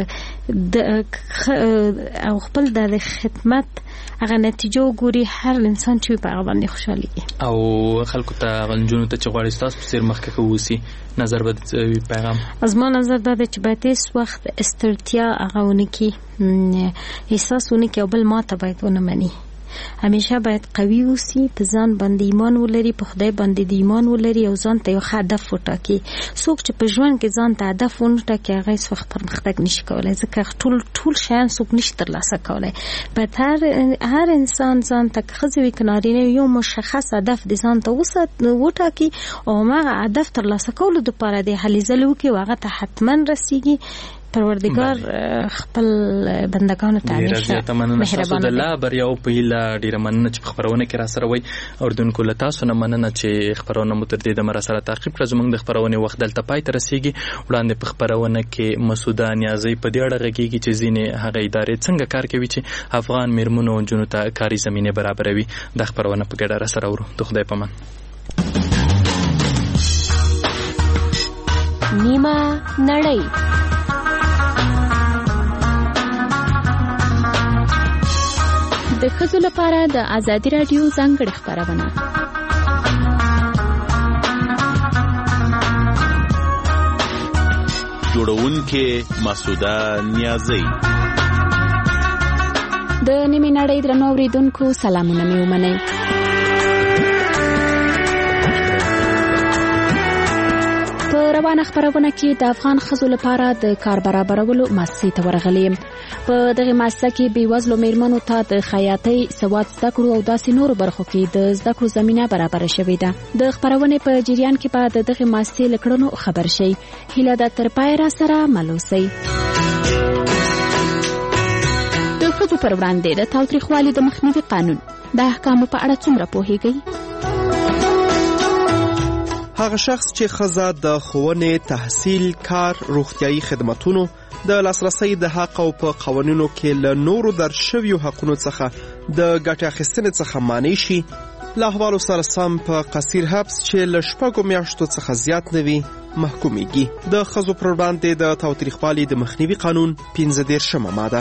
او خپل د خدمت هغه نتیجه وګوري، هر انسان چې په هغه باندې خوشحالي او خلکو ته غنجونو ته چې غواړي تاسو په سیر مخکې اوسي نظر به پیغام از ما نظر داده چې باید هیڅ وخت استرتیا هغه ونکي احساس ونکي او بل ما ته باید ونه مني. همیشه باید قوي اوسي، په ځان باندې ایمان ولري، په خدای باندې د ایمان ولري او ځان ته یو هدف وټاکي. څوک چې په ژوند کې ځان ته هدف ونټاکي هغه هیڅ وخت پرمختګ نشي کولای، ځکه ټول شیان څوک نشي ترلاسه کولای. باید هر انسان ځان ته ښځه وي که نارینه یو مشخص هدف د ځان ته وټاکي او هغه هدف ترلاسه کولو دپاره د هلې ځلې وکړي او هغه ته حتما رسیږي. پروردگار خپل بندگانو ته همیشه مهربان دی. الله بریا او په هیله ډیره مننه چې خبرونه کې را سره وای. اردوونکو له تاسو نه مننه چې خبرونه مو تر دې د مر سره تعقیب کړئ. زموږ د خبرونه وخت دلته پای ته رسیږي. وړاندې په خبرونه کې مسعوده نیازی په دې اړه غږیږي چې ځینې هغه ادارې څنګه کار کوي چې افغان میرمنو او جنونو ته کاري زمینه برابروي. د خبرونه په ګډه را سره ورو. د خدای په امان. نیمه نړۍ د ښځو لپاره د ازادي راډیو ځانګړې خپرونه. جوړونکې مسعوده نیازی. د نیمې نړۍ درنو اوریدونکو سلامونه مې ومنئ. په روانه خبرونه کې د افغان ښځو لپاره د کار برابرولو مؤسسې ته ورغلیم. په دغه مؤسسه کې بېوزلو میرمنو ته د خیاطۍ، سواد زده کړو او داسې نورو برخو کې د زده کړو زمینه برابره شوې ده. د خبرونې په جریان کې به د دغه مؤسسې له کړنو خبر شئ. هیله ده تر پایه را سره مل اوسئ. د ښځو پر وړاندې د تاوتریخوالي د مخنیوي قانون د احکامو په اړه څومره پوهیږئ؟ هغه شخص چې ښځه د ښوونې، تحصیل، کار، روغتیايي خدماتونو د لاسرسي د حق او په قوانینو کې له نورو درشویو حقونو څخه د ګټې اخیستنې څخه مانع شي، له احوالو سره سم په قصیر حبس چې له 6 میاشتو څخه زیات نه وي محکومیږي. د ښځو پر وړاندې د تاوتریخوالي د مخنیوي قانون 15 ماده.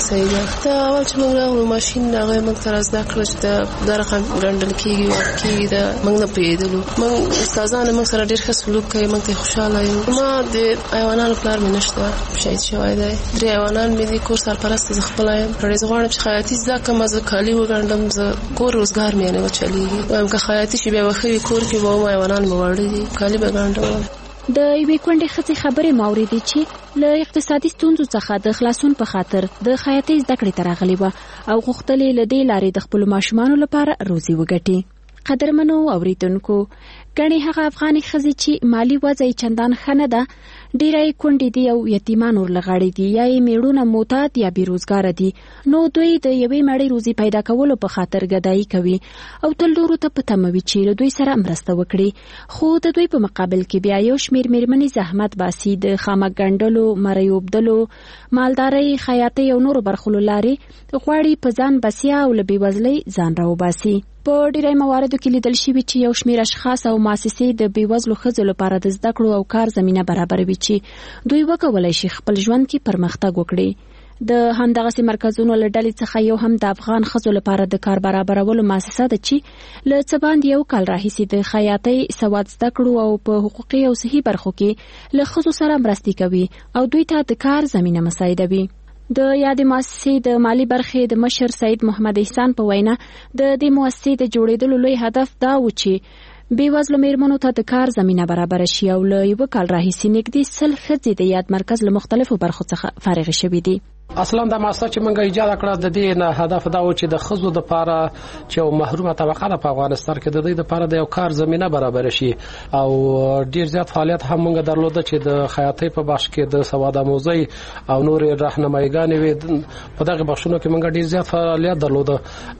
صحیح ده. ته اول چې موږ راغلو ماشین هغه موږ ته زده کړل چې دا رقم ګڼل کېږي دا موږ نه پوهېدلو. موږ استادان موږ سره ډېر ښه سلوک کوي، موږ ته خوشحاله یو. ما د حیوانانو پلار مې نشته، شهید شوی دی. 3 حیوانان مې دي، کور سرپرست زه خپله یم. زه غواړم چې خیاطي زده کړم، زه کالي وګنډم، زه کور روزګار مې نه وچلېږي. وایم که خیاطي شي بیا به ښه وي، کور کې به وم حیوانان به واړه دي، کالي به ګنډم. د یوې کونډې ښځې خبرې مو اورېدې چې له اقتصادي ستونزو څخه د خلاصون په خاطر د خیاطۍ زده کړې ته راغلې وه او غوښتل یې له دې لارې د خپلو ماشومانو لپاره روزي وګټي. قدرمنو اوریدونکو، ګڼې هغه افغاني ښځې چې مالي وضع یې چندان ښه نه ده، ډېری یې کونډې دي او یتیمان ورلغړې دي، یا یې میړونه معتاد یا بېروزګاره دي، نو دوی د یوې مړۍ روزي پیدا کولو په خاطر ګدایي کوي او تل نورو ته په تمه وي چې له دوی سره مرسته وکړي. خو د دوی په مقابل کې بیا یو شمېر میرمنې زحمت باسي، د خامک ګنډلو، مرۍ اوبدلو، مالدارۍ، خیاطۍ او نورو برخو له لارې غواړي په ځان بسیا او له بېوزلۍ ځان راوباسي. په ډیری مواردو کې لیدل شوي چې یو شمېر اشخاص او مؤسسې د بېوزلو ښځو لپاره د زده کړو او کار زمینه برابروي چې دوی وکولای شي خپل ژوند کې پرمختګ وکړي. د همدغسې مرکزونو له ډلې څخه یو هم د افغان ښځو لپاره د کار برابرولو مؤسسه ده چې له څه باندې 1 کال راهیسې د خیاطۍ سواد زده کړو او په حقوقي او صحي برخو کې له ښځو سره مرستې کوي او دوی ته د کار زمینه مساعدوي. د یادې مؤسسې د مالی برخې د مشر سید محمد احسان په وینا د دې مؤسسې د جوړېدلو لوی هدف دا و چې بېوزلو میرمنو ته د کار زمینه برابر شي او له 1 کال راهیسې نږدې 100 ښځې د یاد مرکز له مختلفو برخو څخه فارغې شوي دي. اصلا د مؤسسه چې موږ ایجاد کړه د دې نه هدف دا و چې د ښځو لپاره چې یو محرومه طبقه ده په افغانستان کې د دې لپاره د یو کار زمینه برابر شي او ډیر زیات فعالیت هم موږ درلوده چې د خیاطۍ په بخش کې د سواد آموزۍ او نور راهنمایګانې وي. په دغه بخشونو کې موږ ډیر زیات فعالیت درلوده.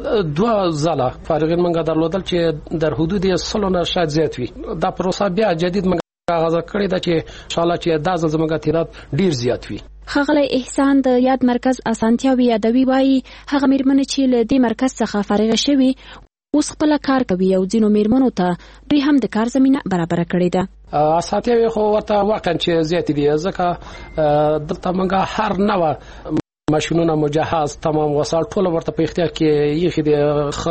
2 ځله فارغین موږ درلودل چې در حدود 100 نه شاید زیات وي. دا پروسه بیا جدید موږ آغاز کړې ده چې ان شاء الله چې دا زموږ تعداد ډیر زیات وي. ښاغلی احسان د یاد مرکز اسانتیاوي یادوي، وایي هغه میرمنې چې له دې مرکز څخه فارغه شوي اوس خپل کار کوي او ځینو میرمنو ته دوی هم د کار زمینه برابر کړې ده. اسانتیاوي خو ورته واقعا چې زیات دي، ځکه دلته موږ هر نوع ماشینونه مجهز تمام وسایل ټول ورته په اختیار کې یخي د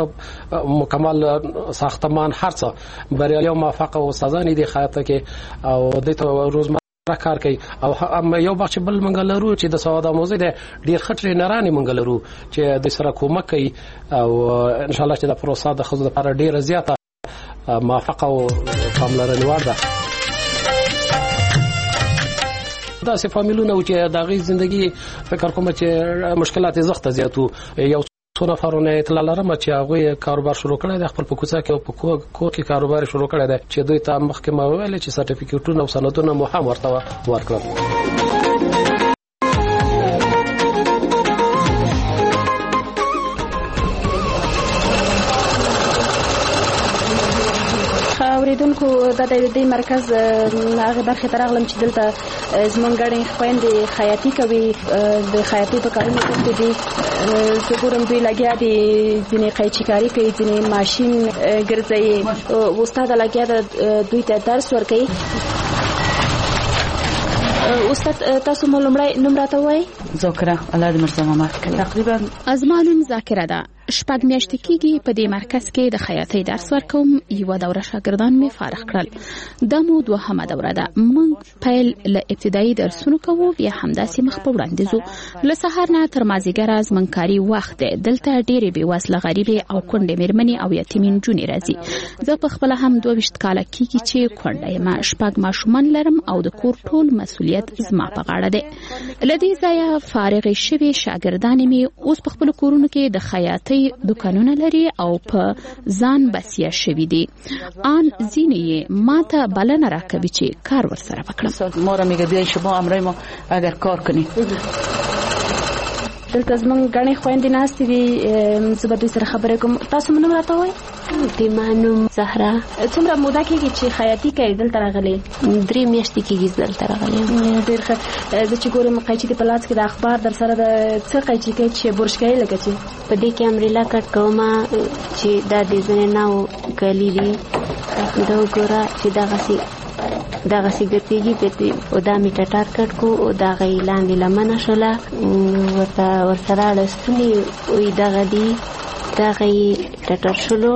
مکمل ساختمان هرڅه بریالي او موفق استادان دي خیاطه کې او د روزمره کار کوي. او یو بخش بل منګ لرو چې د سواد آموزۍ د ډیر خطرې نرانې منګ لرو چې د سره کومک کوي او ان شاء الله چې د پروسه د خزو لپاره ډیره زیاته موفق او پاملرنې وړ ده. دا سه فامیلونه چې د غي ژوندۍ فکر کوم چې مشکلات زغته زیاتو یو څو نفرونه اطلاع لرم چې هغه کاروبار شروع کړی د خپل په کوڅه کې او په کور کې کاروبار شروع کړی دی چې دوی ته مخکې ما ویل چې سرټیفیکټونه او سندونه مو هم ورته ورکړل. اوریدونکو د دې مرکز هغه برخه ترغلم چې دلته زمونږ غړي خويندې خیاطي کوي، د خیاطۍ په کارونو کې دي زګورم دوی لګیا دي، ځینې قیچیکاری کوي، ځینې ماشين ګرځي. استاد لګیا دوی ته درس ورکوي. استاد تاسو مو لمړی نوم راته وایي؟ ذاکره الله دې مرسته ما تقریبا ازمانون ذاکره ده. 6 میاشتې کېږي په دې مرکز کې د خیاطۍ درس ورکوم. یو دوره شاګردان می فارغ کړل. دا مو 2مه دوره ده. موږ پیل له ابتدایي درسونو کوو، بیا همداسې مخ په وړاندې ځو. له سهار نه تر مازیګره زموږ کاري وخت دی. دلته ډېرې بېوزله غریبې او کونډې میرمنې او یتیمې نجونې راځي. زه په خپله هم 22 کاله کېږي چې کونډه یم. 6 ماشومان لرم او د کور ټول مسؤلیت زما په غاړه دی. له دې ځایه فارغې شوې شاګردانې مې اوس په خپلو کورونو کې د خیاطۍ دکانونه لري او په ځان بسیا شوي دي. آن ځینې یې ماته بلنه راکوي چې کار ورسره وکړم. مورا میگه بیای شما امرای ما اگر کار کنی. دلته زمونږ غړي خويندې ناستې دي، زه به دوی سره خبرې کوم. تاسو نوم راته وایئ؟ د ما نوم زهره. څومره موده کېږي چې خیاطي کوي دلته راغلې؟ 3 میاشتې کېږي دلته راغلې. ډېر ښه. زه چې ګورم قیچي د په لاس کې د اخبار در سره د څه قیچي کوي چې برش کوي لکه چې په دې کې امریلا کټ کوم چې دا د ځنې ناو کلی دي. دا وګوره چې دغسې دغه سیګرټیږي په دا می ټټار کټ کو او دا غي لاندې لمنه شوله ورسره لستونی وي دغه دی دا غي ټټر شلو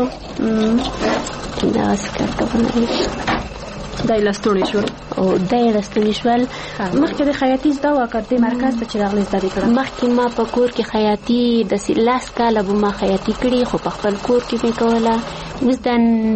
دا سکرټونه دای لستونی شول او دای لستونی شول. مخکې د خیاطي زده وکړ د مرکز ته چې راغلی زده کړه. مخکې ما په کور کې خیاطي د لاس کاله به ما خیاطي کړي خو په خپل کور کې مې کوله. اوس د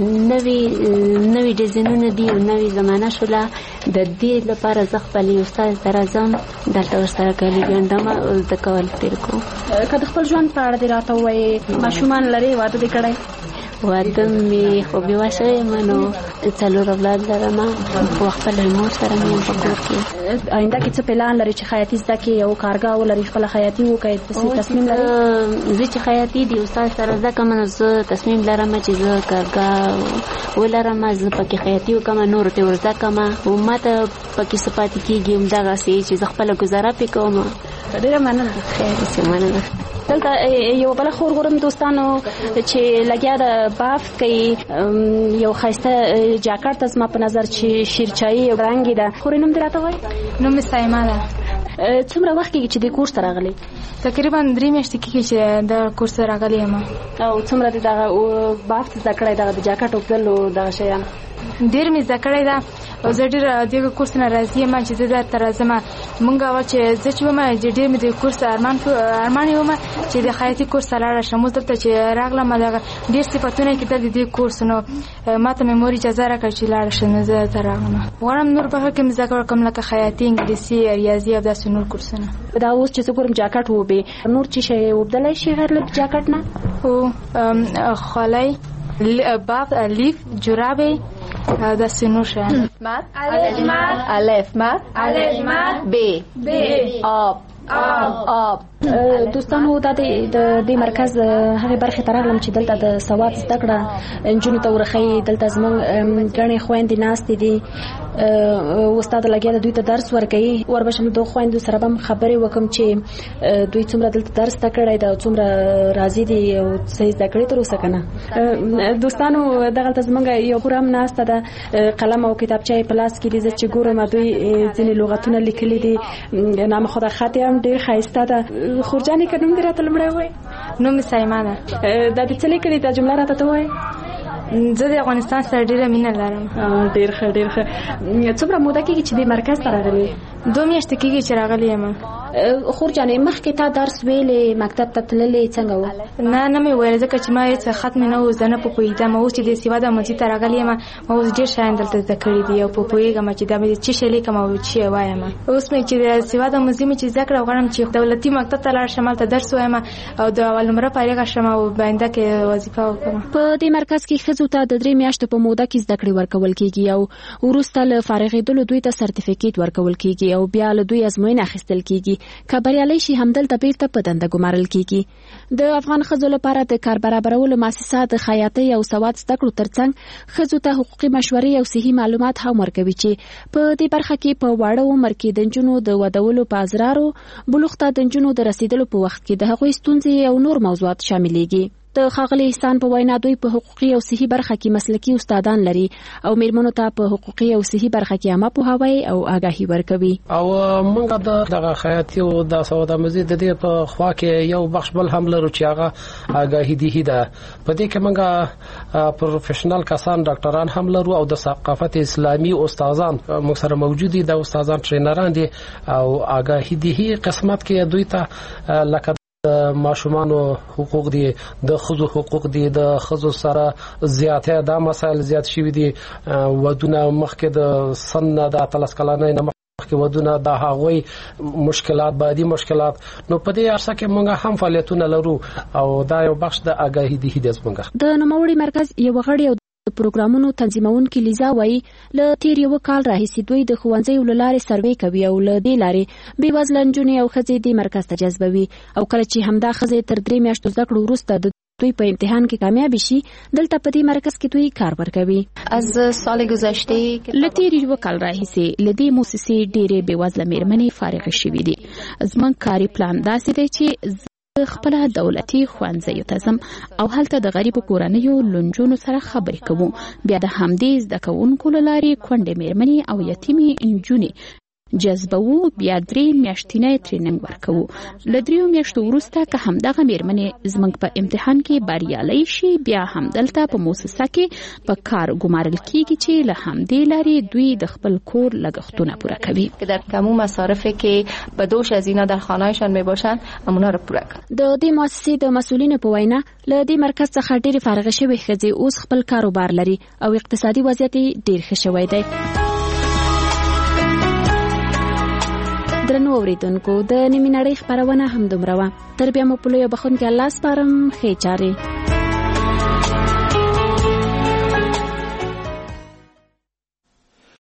نوي ډیزاینونه دي او نوي زمانه شوله د دې لپاره زه خپل استاد ته راځم دلته ورسره کالي ګنډم او زده کول تیر کوم. که د خپل ژوند په اړه دې راته ووایې ماشومان لرې واده دې کړی؟ واده مې خو بېوه شوې یم نو 4 اولاد لرم خو خپله مور سره مې یم په کور کې. آینده کې څه پلان لري چې خیاطي زده کړې او کارګاه ولري خپله خیاطي وکړې داسې تصمیم لري؟ زه چې خیاطي د استاد سره زده کړم نو زه تصمیم لرم چې زه کارګاه ولرم زه پکې خیاطي وکړم نورو ته ور زده کړم او ما ته پکې څه پاتې کېږي همدغسې چې زه خپله ګزاره پرې کوم. ډېره مننه. خیر مننه. دلته یو بله خور ګورم دوستانو چې لګیا د بافت کوي یو ښایسته جاکټ ته زما په نظر چې شیرچایي رنګې ده. خورې نوم دې راته وایي؟ نوم مې سایمه ده. څومره وخت کېږي چې دې کورس ته راغلی؟ تقریبا 3 میاشتې کېږي چې د کورس ته راغلی یم. او څومره دې دغه بافت زده کړی دغه د جاکټ اوبدل او دغه شیان؟ ډېر مې زده کړی ده او زه ډېر دغه کورس نه راضي یم چې زه درته راځم. مونږ اول چې زه چې وم ډېر مې د کورس ارمان یې وم چې د خیاطي کورس ته لاړه شم. اوس دلته چې راغلم دغه ډېر صفتونه یې کېدل د دې کورس نو ما ته مې مور اجازه راکړه چې لاړه شم نو زه دلته راغلم. غواړم نور برخه کې مې زده کړه کوم لکه خیاطي انګلیسي ریاضي او داسې نور کورسونه. دا اوس چې زه ګورم جاکټ ووبې نور چې شی اوبدلی شي غیر له جاکټ نه؟ هو خولۍ باب لیف جورابې داسې نور شیان. الف مد ب آب دوستانو دا د دې مرکز هغه برخه ته راغلم چې دلته د سواد زده کړه نجونو ته ورخی. دلته زموږ ګڼې خویندې ناستې دي استاد لګیا د دوی ته درس ورکوي. وربشم د خویندو سره به خبرې وکم چې دوی څومره دلته درس زده کړی ده او څومره راضي دي او څه زده کړي تر اوسه که نه. دوستانو دغلته زموږ یو خور هم ناسته ده قلم او کتابچه یې په لاس کې دي. زه چې ګورم دوی ځینې لغتونه لیکلي دي. نام خدا خط یې هم ډېر ښایسته ده. خورجانې که نوم دې راته لومړی ووایې؟ نوم مې سایمه ده. دا دې څه لیکلي دا جمله راته ته ووایې؟ زه د افغانستان سره ډېره مینه لرم. ډېر ښه ډېر ښه. څومره موده کېږي چې دې مرکز ته راغلې؟ 2 میاشتې کېږي چې راغلی یم. خورجانې مخکې تا درس ویلې مکتب ته تللې څنګه و؟ نه مې ویل ځکه چې ما هېڅ خط مې نه و زه نه پوهېدم. اوس چې د سواد مسجد ته راغلی یم ما اوس ډېر شیان دلته زده کړي دي او پوهېږم چې دا مې څه شی لیکم او څه یې وایم. اوس مې چې د سواد مسجد مې چې زده کړه غواړم چې دولتي مکتب ته لاړ شم هلته درس ووایم او د اول نمره فارغه شم او په آینده کې وظیفه وکړم. په دې مرکز کې ښځو ته د 3 میاشتو په موده کې زده کړې ورکول کېږي او وروسته له فارغېدلو دوی ته سرټیفیکیټ ورکول کېږي او بیا له دوی ازموینه اخیستل کېږي. که بریالۍ شي همدلته بیرته په دنده ګمارل کېږي. د افغان ښځو لپاره د کار برابرولو مؤسسه د خیاطۍ او سواد زده کړو ترڅنګ ښځو ته حقوقي مشورې او صحي معلومات هم ورکوي چې په دې برخه کې په واړه عمر کې د نجونو د ودولو په ازرارو بلوغ ته د نجونو د رسیدلو په وخت کې د هغوی ستونزې او نور موضوعات شاملېږي. د ښاغلي احسان په وینا دوی په حقوقي او صحي برخه کې مسلکي استادان لري او میرمنو ته په حقوقي او صحي برخه کې عامه پوهاوی او آګاهي ورکوي. او موږ دغه خیاطي او د سودامزي د دې په خوا کې یو بخش بل هم لرو چې هغه آګاهي دي ده. په دې کې موږ پروفیشنل کسان ډاکټران هم لرو او د ثقافت اسلامي استادان موږ سره موجود دي. د استادان ټرینران دي او آګاهي دي قسمت کې دوی ته لکه ماشومانو حقوق دي د ښځو حقوق دي د ښځو سره زیاته دا مسایل زیات شوي دي. ودونه مخکې د سن د 13 کلنۍ نه مخکې ودونه د هغوی مشکلات بعدي مشکلات نو په دې ارسه کې موږ هم فعالیتونه لرو او دا یو بخش د آګاهي دي د زموږ د نوموړي مرکز یو غړی او د پروګرامونو تنظیمونکي لیزا وایي له تیر یو کال راهیسې دوی د ښوونځیو له لارې سروې کوي او له دې لارې بېوزله نجونې او ښځې دې مرکز ته جذبوي او کله چې همدا ښځې تر 3 میاشتو زده کړو وروسته د دوی په امتحان کې کامیاب شي دلته په دې مرکز کې دوی کار ورکوي. از سال گذشته له تیر یو کال راهیسې له دې مؤسسې ډېرې بېوزله مېرمنې فارغ شوې دي. زموږ کاري پلان داسې دی چې خپل دولتي ښوونځیو ته ځم او هلته د غریبو کورنیو لنجونو سره خبرې کوو. بیا د همدې زده کوونکو له لارې کونډې مېرمنې او یتیمې نجونې جذبوو. بیا 3 میاشتنی ټریننګ ورکوو. له 3 میاشتو وروسته که همدغه مېرمنې زموږ په امتحان کې بریالۍ شي، بیا همدلته په موسسه کې په کار ګمارل کیږي چې له همدې لارې دوی د خپل کور لګښتونه پوره کوي. که در تمام مصارفی که بدوش از اینا در خانه‌شان میباشند اونا رو پوره کوي. د دې مؤسسې د مسؤلینو په وینا له دې مرکز څخه ډېرې فارغ شوې ښځې اوس خپل کاروبار لري او اقتصادي وضعیت ډېر ښه شوی دی. درنو اوریدونکو، د نیمې نړۍ خپرونه همدومره وه. تر بیا مو په لویه بخښونکي الله سپارم. ښې چارې.